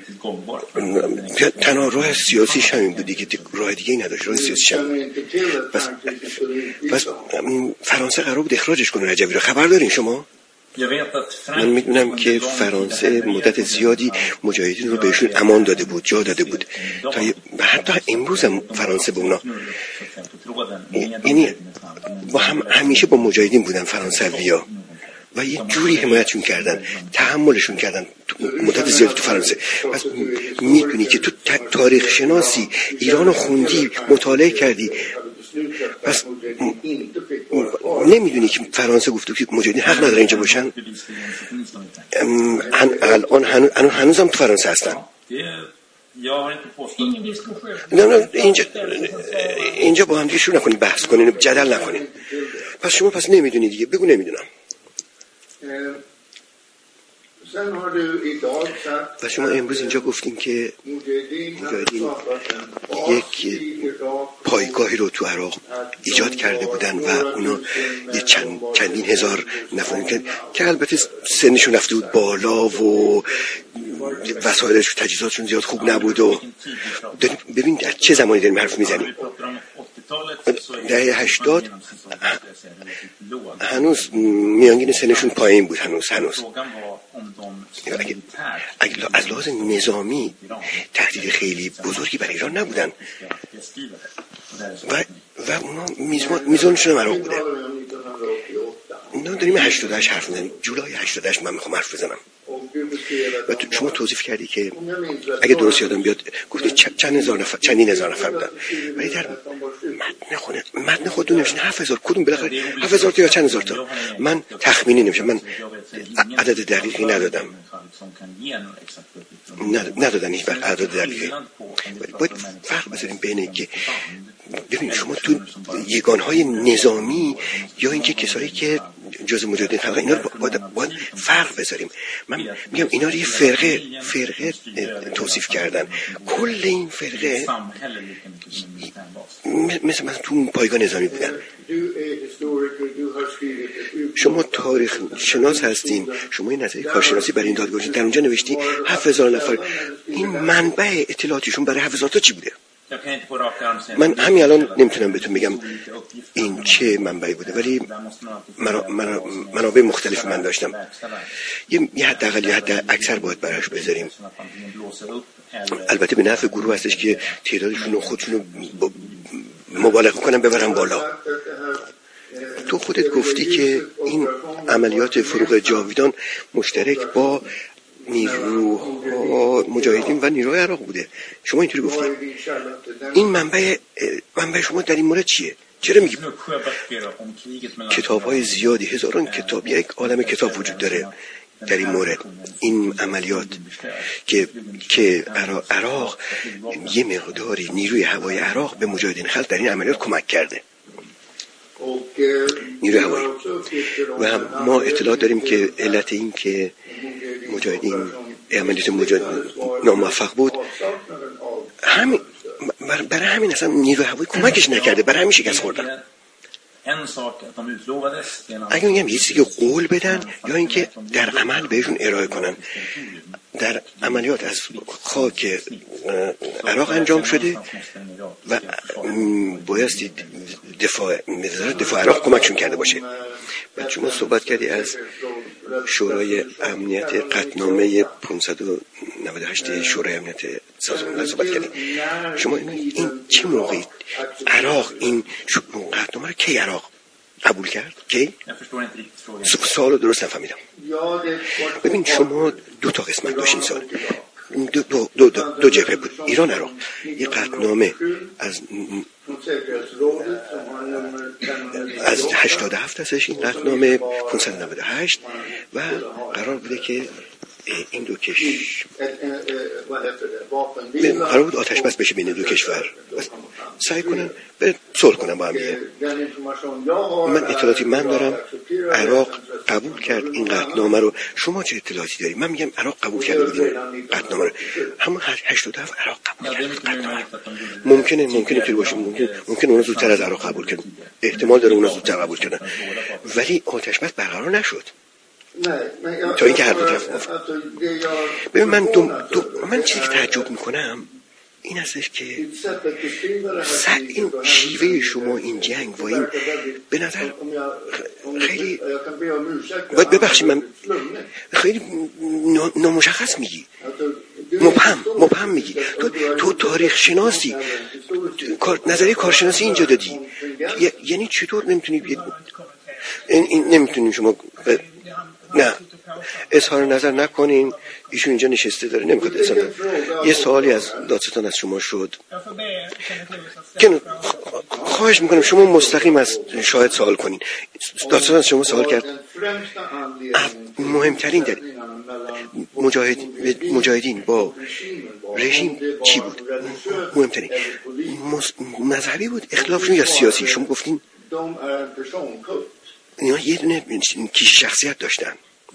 تنها راه سیاسیش همین بودی که راه دیگه نداشت، راه سیاسیش همین. پس فرانسه قرار بود اخراجش کنه رجوی رو. خبر دارین شما؟ من میدونم که فرانسه مدت زیادی مجاهدین رو بهشون امان داده بود، جا داده بود، تا حتی امروز هم فرانسه به اونا، یعنی با همیشه با مجاهدین بودن فرانسوی‌ها و یه جوری حمایتشون کردن، تحملشون کردن مدت زیادی تو فرانسه. پس میدونی که تو تاریخ شناسی ایران رو خوندی، مطالعه کردی، پس نمیدونی که فرانسه گفته که مجاهدین حق نداره اینجا باشن؟ الان هنوز هم تو فرانسه هستن. نه اینجا با هم دیگه شروع نکنیم بحث کنیم، جدل نکنیم. پس شما نمیدونی دیگه، بگو نمیدونم. و شما امروز اینجا گفتین که مجاهدین یک پایگاهی رو تو عراق ایجاد کرده بودن و اونا یه چندین هزار نفر که البته سنشون رفته بود بالا و وسایلش تجهیزاتشون زیاد خوب نبود. و ببین در چه زمانی داریم حرف میزنیم؟ دهه 80 هنوز میانگین سنشون پایین بود. هنوز اگه از لحاظ نظامی تهدید خیلی بزرگی برای ایران نبودن و اونا میزانشون هم عراق بوده. اونا داریم 88 حرف میزنیم، جولای 88 من میخوام حرف بزنم. و شما توصیف کردی که اگه درست یادم بیاد گفتی چندین هزار نفر بودن، ولی در متن متن خودتون نوشتین 7000 کدوم بالاخره 7000 تا یا چند هزار تا؟ من تخمینی نمیشم، من عدد دقیقی ندادم، ندادن هیچ وقت عدد دقیقی. باید فرق بذاریم بین که ببین شما تو یگانهای نظامی یا اینکه کسایی که جزء مجاهدین خلق، اینا رو باید فرق بذاریم. من میگم اینا رو یه فرقه توصیف کردن. کل این فرقه مثلا تو پایگاه نظامی بودن. شما تاریخ شناس هستین، شما این نظریه کارشناسی برای این داد گذاشتین، در اونجا نوشتی 7000 نفر. این منبع اطلاعاتیشون برای 7000 تا چی بوده؟ من همین الان نمیتونم بهتون بگم این چه منبعی بوده، ولی منابع مختلف من داشتم. یه حداقل یه حد اکثر باید براش بذاریم. البته به نفع گروه هستش که تعدادشون رو خودشون رو مبالغه کنن ببرن بالا. تو خودت گفتی که این عملیات فروغ جاویدان مشترک با نیروهای مجاهدین و نیروهای عراق بوده. شما اینطوری گفتی. این منبع شما در این مورد چیه؟ چرا میگی؟ کتاب‌های زیادی، هزاران کتاب، یک عالم کتاب وجود داره در این مورد. این عملیات که عراق یه مقداری نیروی هوای عراق به مجاهدین خلق در این عملیات کمک کرده. نیروی هوایی. و ما اطلاعات داریم که علت این که مجاهدین عملیات ناموفق بود همین، برای همین اصلا نیروی هوایی کمکش نکرده، برای همین شکست خوردن. اگه میگم یه چیزی که قول بدن یا اینکه در عمل بهشون ارائه کنن. در عملیات از خاک عراق انجام شده و بایستی دفاع عراق کمکشون کرده باشه. بعد شما صحبت کردی از شورای امنیت قطعنامه 598 شورای امنیت سازمان ملل صحبت کردی. شما این چه موقعی عراق این قطعنامه رو کی عراق قبول کرد؟ کی؟ سوالو درست نفهمیدم. ببین شما دو تا قسمت داشتین سال، دو جبهه بود، ایران عراق. یه قطعنامه از 87 هستش، این قطعنامه 598 و قرار بوده که این دو قرار بود آتش بس بشه بین دو کشور، سعی کنن به صلح کنن با هم دیگه. من اطلاعاتی من دارم عراق قبول کرد این قطعنامه رو. شما چه اطلاعاتی داری؟ من میگم عراق قبول کرده بود این قطعنامه رو، همون 87 عراق قبول کرد قطعنامه. ممکنه اینطوری باشه، ممکنه اونا زودتر از عراق قبول کردن، احتمال داره اونا زودتر قبول کردن، ولی آتش بس برقرار نشد تا اینکه هر دو طرف گفت. ببین من چیزی که تعجب میکنم این هستش که این شیوه شما این جنگ و این به نظر خیلی ببخشید من خیلی نامشخص میگی، مبهم میگی. تو تاریخ شناسی، نظریه کارشناسی اینجا دادی، یعنی چطور نمیتونی شما نه اظهار نظر نکنین؟ ایشون اینجا نشسته داره نمیخواد اظهار. یه سوالی از دادستان از شما شد که خواهش میکنم شما مستقیم از شاهد سوال کنین. دادستان از شما سوال کرد مهمترین در مجاهدین با رژیم چی بود؟ مهمترین مذهبی بود اختلافشون یا سیاسی؟ شما گفتین اینا یه دونه کیش شخصیت داشتن.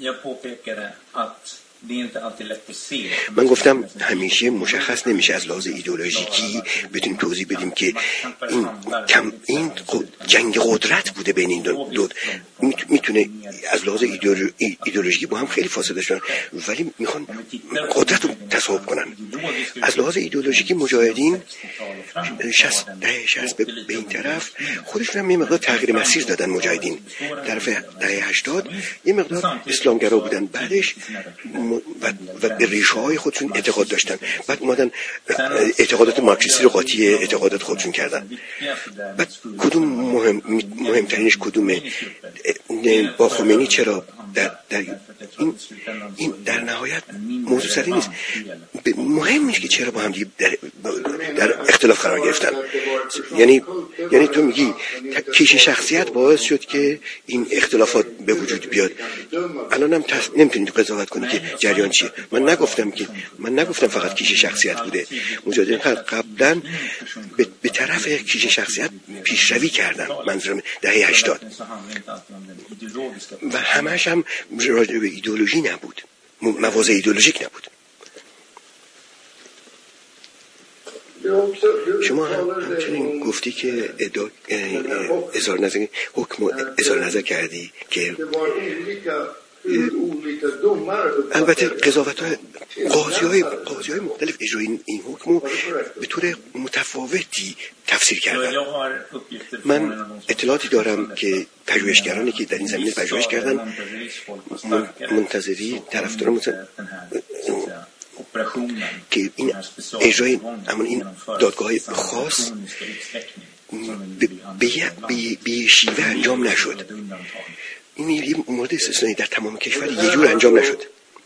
من گفتم همیشه مشخص نمیشه از لحاظ ایدئولوژیکی بتونیم توضیح بدیم که این جنگ قدرت بوده بین این دو. میتونه از لحاظ ایدئولوژیکی با هم خیلی فاصله داشتن ولی میخوان قدرت رو تصاحب کنن. از لحاظ ایدئولوژیکی مجاهدین 60 به این طرف خودشون هم یه مقدار تغییر مسیر دادن. مجاهدین طرف دهه 80 یه مقدار اسلامگرا بودن، بعدش و به ریشه های خودشون اعتقاد داشتن، بعد اومدن اعتقادات مارکسیستی رو قاطی اعتقادات خودشون کردن. بعد کدوم مهمترینش کدومه؟ با خمینی چرا در این در نهایت موضوع سری نیست، مهم نیست که چرا با هم دیگه در اختلاف قرار گرفتن. یعنی تو میگی کیش شخصیت باعث شد که این اختلافات به وجود بیاد. الانم نمیتونید قضاوت کنی که جریان چیه. من نگفتم فقط کیش شخصیت بوده. مجاهدین قبلا به طرف کیش شخصیت پیشروی کردن، منظورم دهه 80، و همش هم راجع به ایدئولوژی نبود، مواضع ایدئولوژیک نبود. شما همچنین گفتی که حکم اظهار نظر کردی که البته قضاوت‌های قاضی‌های مختلف اجرای این حکم به طور متفاوتی تفسیر کردن. من اطلاعاتی دارم که پژوهشگرانی که در این زمینه پژوهش کردن، منتظری طرفداران که این اجرای این دادگاه‌های خاص به شیوه انجام نشد. این یه مورد استثنایی در تمام کشور یه جور انجام نشد.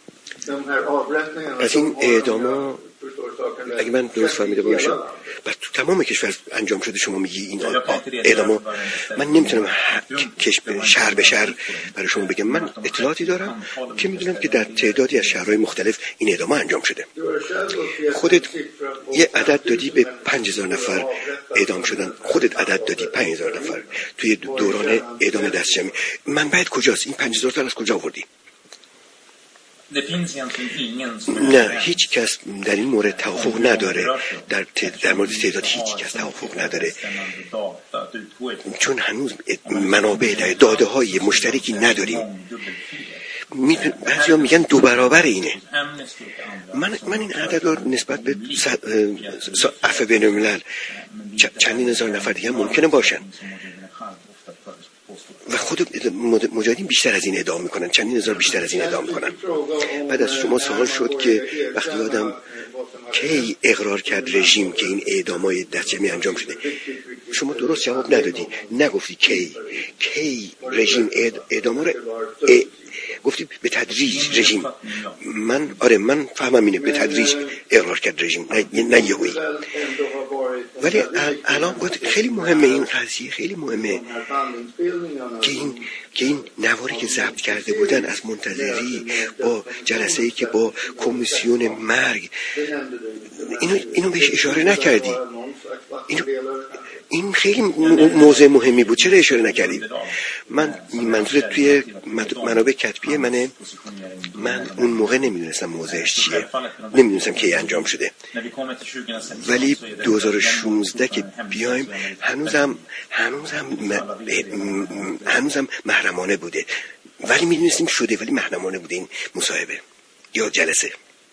از این اعداما اگه من درست فهمیده باشم و تو تمام کشور انجام شده، شما میگی این اعداما، من نمیتونم شهر به شهر برای شما بگم. من اطلاعاتی دارم که میدونم که در تعدادی از شهرهای مختلف این اعداما انجام شده. خودت یه عدد دادی به 5000 نفر اعدام شدن، خودت عدد دادی 5000 نفر توی دوران اعدام دستجمعی. منبعت کجاست؟ این 5000 تا از کجا آوردی؟ نه، هیچ کس در این مورد توافق نداره. در مورد تعداد هیچ کس توافق نداره، چون هنوز منابع داده های مشترکی نداریم. بعضی ها میگن 2 برابر اینه. من این عدد رو نسبت به عفو بین الملل چندین هزار نفر دیگه ممکنه باشن و خود مجاهدین بیشتر از این اعدام میکنن، چندین هزار بیشتر از این اعدام میکنن. بعد از شما سوال شد که وقتی آدم کی اقرار کرد رژیم که این اعدامای دستجمعی انجام شده، شما درست جواب ندادی. نگفتی کی رژیم اعداما رو گفتی به تدریج رژیم. من فهمم اینه، به تدریج اقرار کرد رژیم، نه یهویی. ولی الان خیلی مهمه این قضیه، خیلی مهمه که این نواری که ضبط کرده بودن از منتظری با جلسه‌ای که با کمیسیون مرگ، اینو بهش اشاره نکردی. این خیلی موضوع مهمی بود، چرا اشاره نکردید؟ منظور توی منابع کتبی من اون موقع نمیدونستم موضوعش چیه، نمیدونستم کی انجام شده. ولی 2016 که بیایم هنوزم محرمانه بوده، ولی میدونستیم شده، ولی محرمانه بوده این مصاحبه یا جلسه.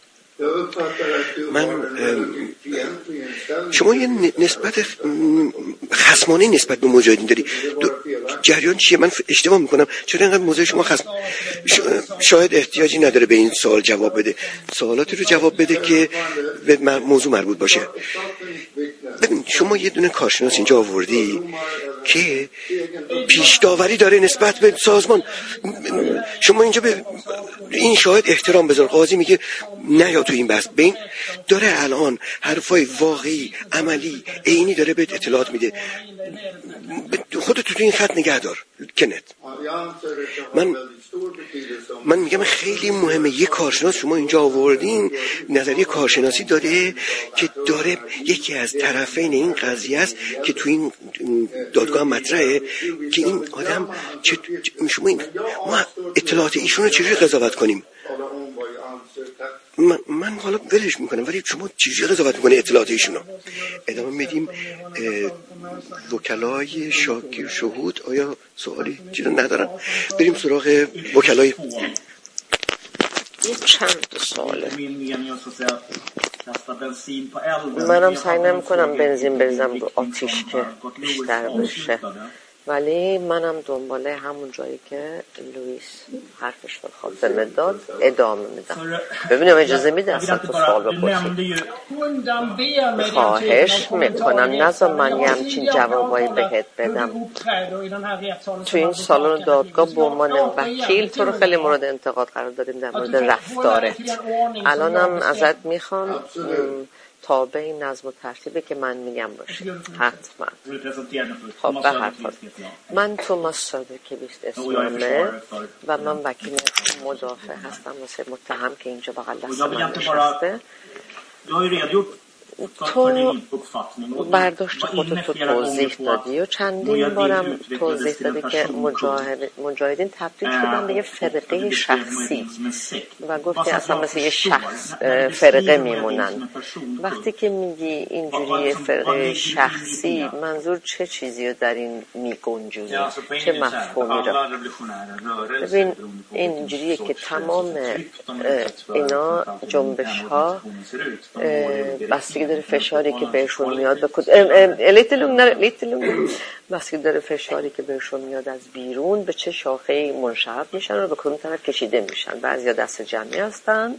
شما یه نسبت خصمانه نسبت به مجاهدین داری. جریان چیه؟ من اشتباه میکنم؟ چرا اینقدر موضوع شما شاید احتیاجی نداره به این سوال جواب بده. سوالاتی رو جواب بده که به موضوع مربوط باشه. ببین، شما یه دونه کارشناس اینجا آوردی که پیش داوری داره نسبت به سازمان. شما اینجا به این شاهد احترام بذار. قاضی میگه نه یا تو این بحث بین داره الان حرفای واقعی عملی عینی داره بهت اطلاعات میده. خودت تو این خط نگه دار کنت. من میگم خیلی مهمه. یه کارشناس شما اینجا آوردین، نظریه کارشناسی داره که داره یکی از طرفین این قضیه است که تو این دادگاه مطرحه که این آدم ما اطلاعات ایشون رو چجوری قضاوت کنیم؟ من حالا ولش میکنم، ولی شما چجوری قضاوت میکنه اطلاعات ایشون رو؟ ادامه میدیم. وکلای شاکی شهود آیا سوالی چیزی ندارن؟ بریم سراغ وکلای. چند سواله. منم سعی نمی‌کنم بنزین بریزم رو آتیش که بیشتر بشه، ولی منم دنباله همون جایی که لوئیس حرفش رو خاطر داد ادامه میدم. ببینم اجازه میده اصلا تو سوال بپرسید. خواهش میکنم نذار من یه همچین جوابایی بهت بدم. تو این سالن دادگاه به عنوان وکیل تو رو خیلی مورد انتقاد قرار دادیم در مورد رفتارت. الانم ازت میخوام تابع این نظم و ترتیبه که من میگم باشه. حتما. خب به هر حال من توماس سادرکیویچ اسممه و من وکیل مدافع هستم واسه متهم که اینجا بغل دست من نشسته. تو برداشت خودتو توضیح دادی و چندین بارم توضیح دادی که مجاهدین تبدیل شدن به یه فرقه شخصی و گفتی اصلا مثل یه شخص فرقه میمونن. وقتی که میگی اینجوری فرقه شخصی منظور چه چیزی رو در این میگنجونی؟ چه مفهومی رو؟ ببین اینجوریه که تمام اینا جنبش ها بستگی داره فشاری که بهشون میاد بستگی داره فشاری که بهشون میاد از بیرون به چه شاخه‌ای منشعب میشن و به کدوم طرف کشیده میشن. بعضیا دست جمعی هستن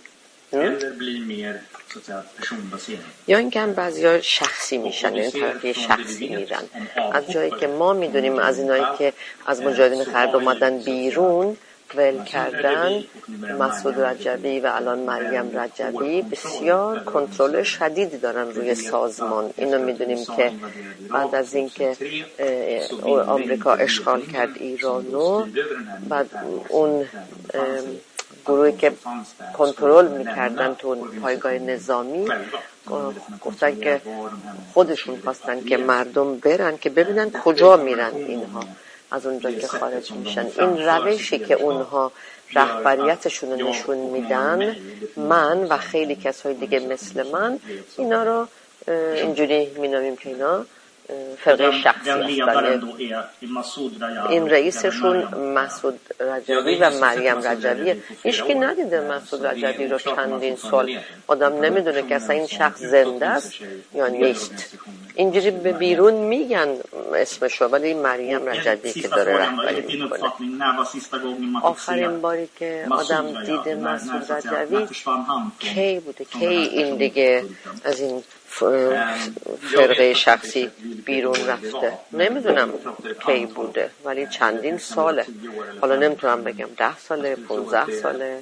یا اینکه هم بعضیا شخصی میشن، این طرفی شخصی میرن. از جایی که ما میدونیم از اینایی که از مجاهدین خرد اومدن بیرون ول کردن، مسعود رجبی و الان مریم رجبی بسیار کنترل شدیدی دارن روی سازمان. اینو میدونیم که بعد از اینکه آمریکا اشغال کرد ایرانو، بعد اون گروهی که کنترل میکردن تو پایگاه نظامی گفتن که خودشون خواستن که مردم برن که ببینن کجا میرن اینها از اونجا که خارج میشن. این روشی که اونها رهبریتشون رو نشون میدن، من و خیلی کسای دیگه مثل من اینا رو اینجوری مینامیم که اینا فرقه شخصی هستن. این رئیسشون مسعود رجبی و مریم رجبیه. هیچکی ندیده مسعود رجبی رو چندین سال. آدم نمیدونه که اصلا این شخص زنده است یا نیست. اینجوری به بیرون میگن اسمشو، ولی مریم رجبی که داره رهبری میکنه. آخرین باری که آدم دیده مسعود رجبی کی بوده؟ کی این دیگه از این فرقه شخصی بیرون رفته؟ نمیدونم کی بوده، ولی چندین ساله. حالا نمیتونم بگم 10 ساله 15 ساله،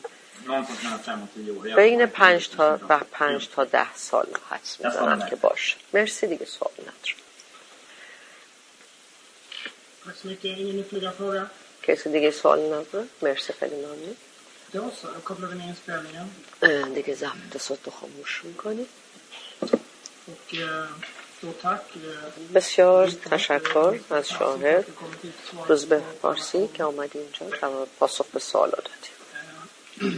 بین 5 تا 10 سال حدس میزنم که باشه. مرسی دیگه، سوال ندارم. کسی دیگه سوال نداره؟ مرسی خیلی ممنون. دیگه ضبط صوتو خاموش میکنی. بسیار تشکر از شاهد روزبه فارسی که آمدی اینجا و پاسخ به سوال دادی.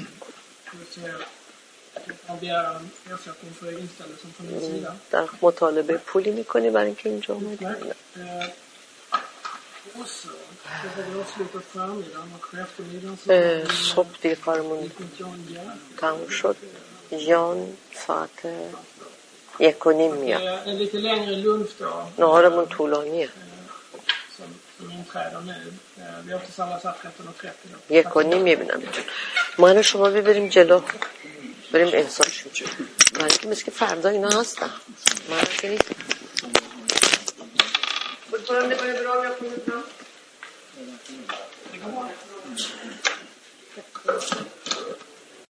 در مطالبه پولی میکنی برای اینکه اینجا آمدی؟ صبح دیگه کارمون تموم شد. جان ساعت 1:30 میاد. نهارمون طولانیه. 1:30 میبینم. ما شما ببریم جلو، بریم انسان شد. من که مثل که فردا اینا هستم. من که نیست. بود